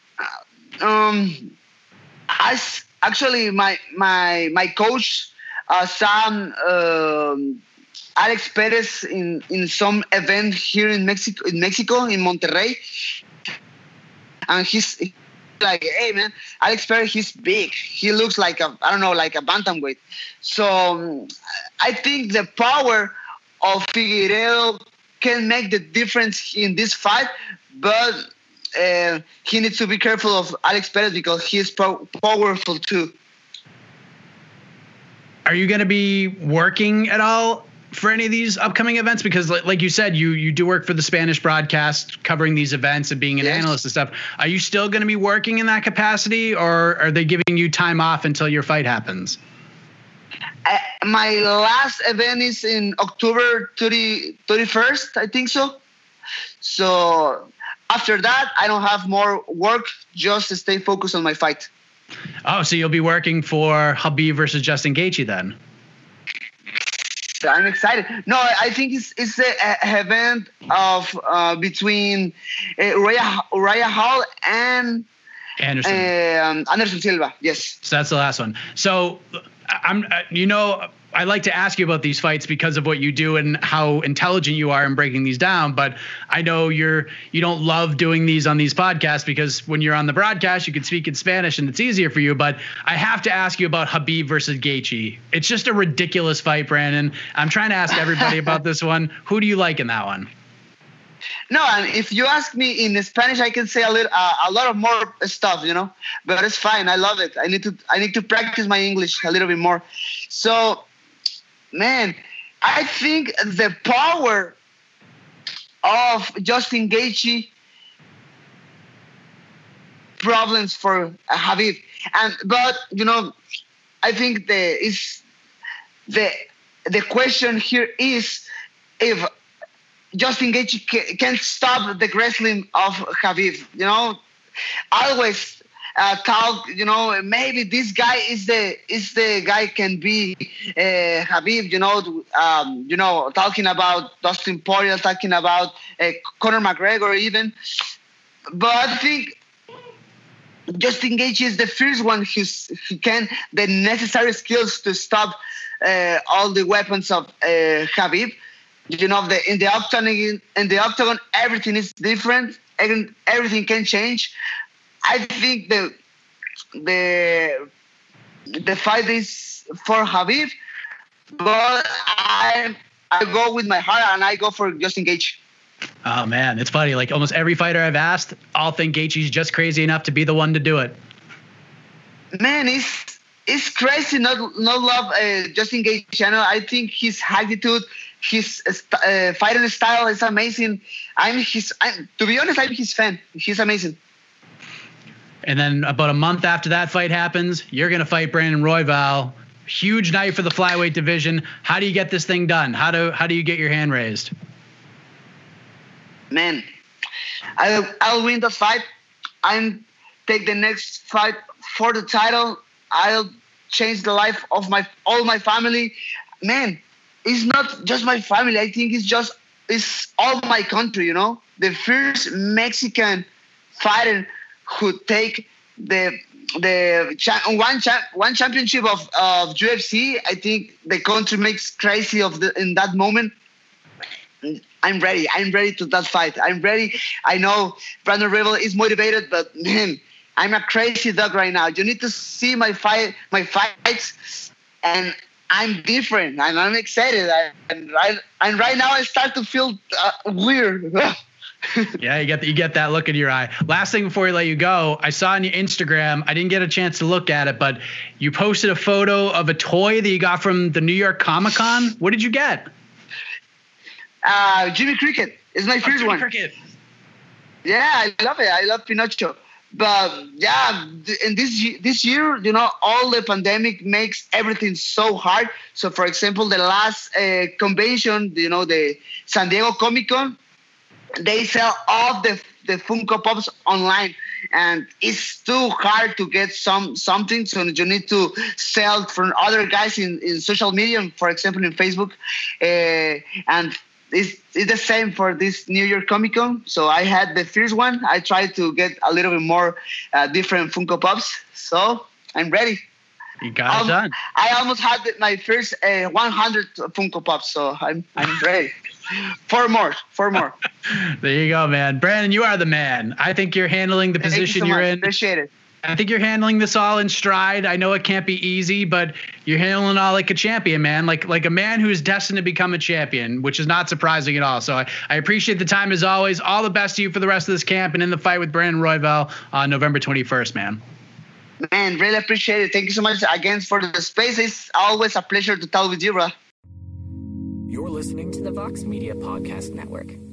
Actually, my coach saw Alex Perez in some event here in Mexico in Monterrey, and he's like, "Hey man, Alex Perez, he's big. He looks like a bantamweight." So I think the power of Figueiredo can make the difference in this fight, but he needs to be careful of Alex Perez because he is powerful too. Are you going to be working at all for any of these upcoming events? Because like you said, you do work for the Spanish broadcast covering these events and being an analyst and stuff. Are you still going to be working in that capacity, or are they giving you time off until your fight happens? My last event is in October 31st, I think so. So after that, I don't have more work, just to stay focused on my fight. Oh, so you'll be working for Khabib versus Justin Gaethje then? I'm excited. No, I think it's an event of between Uriah Hall and Anderson Silva. Yes. So that's the last one. So I like to ask you about these fights because of what you do and how intelligent you are in breaking these down. But I know you don't love doing these on these podcasts because when you're on the broadcast, you can speak in Spanish and it's easier for you. But I have to ask you about Khabib versus Gaethje. It's just a ridiculous fight, Brandon. I'm trying to ask everybody about this one. Who do you like in that one? No, and if you ask me in Spanish, I can say a lot of more stuff, but it's fine. I love it. I need to practice my English a little bit more. So, man, I think the power of Justin Gaethje problems for Khabib, but I think the question here is if Justin Gaethje can't stop the wrestling of Khabib. Always talk. Maybe this guy is the guy can be Khabib. Talking about Dustin Poirier, talking about Conor McGregor even. But I think Justin Gaethje is the first one who can the necessary skills to stop all the weapons of Khabib. In the octagon, everything is different. Everything can change. I think the fight is for Khabib, but I go with my heart and I go for Justin Gaethje. Oh man, it's funny. Like almost every fighter I've asked, all think Gaethje's just crazy enough to be the one to do it. Man, it's crazy not love Justin Gaethje. I think his attitude, his fighting style is amazing. To be honest, I'm his fan. He's amazing. And then about a month after that fight happens, you're going to fight Brandon Royval. Huge night for the flyweight division. How do you get this thing done? How do you get your hand raised? Man, I'll win the fight. I'm take the next fight for the title. I'll change the life of all my family. Man, it's not just my family. I think it's all my country. The first Mexican fighter who take the one championship of UFC. I think the country makes crazy in that moment. I'm ready. I'm ready to that fight. I'm ready. I know Brandon Royval is motivated, but man, I'm a crazy dog right now. You need to see my fights, and I'm different, and I'm excited. And right now I start to feel weird. Yeah, you get that look in your eye. Last thing before we let you go, I saw on your Instagram, I didn't get a chance to look at it, but you posted a photo of a toy that you got from the New York Comic-Con. What did you get? Jimmy Cricket is my first one. Cricket. Yeah, I love it. I love Pinocho. But yeah, in this year, all the pandemic makes everything so hard. So, for example, the last convention, the San Diego Comic-Con, they sell all the Funko Pops online, and it's too hard to get something. So you need to sell from other guys in social media, for example, in Facebook, and it's the same for this New York Comic Con. So I had the first one. I tried to get a little bit more different Funko Pops. So I'm ready. You got it done. I almost had my first 100 Funko Pops. So I'm ready. Four more. There you go, man. Brandon, you are the man. I think you're handling the position you're in. Appreciate it. I think you're handling this all in stride. I know it can't be easy, but you're handling it all like a champion, man. Like a man who's destined to become a champion, which is not surprising at all. So I appreciate the time as always. All the best to you for the rest of this camp and in the fight with Brandon Royval on November 21st, man. Man, really appreciate it. Thank you so much again for the space. It's always a pleasure to talk with you, bro. You're listening to the Vox Media Podcast Network.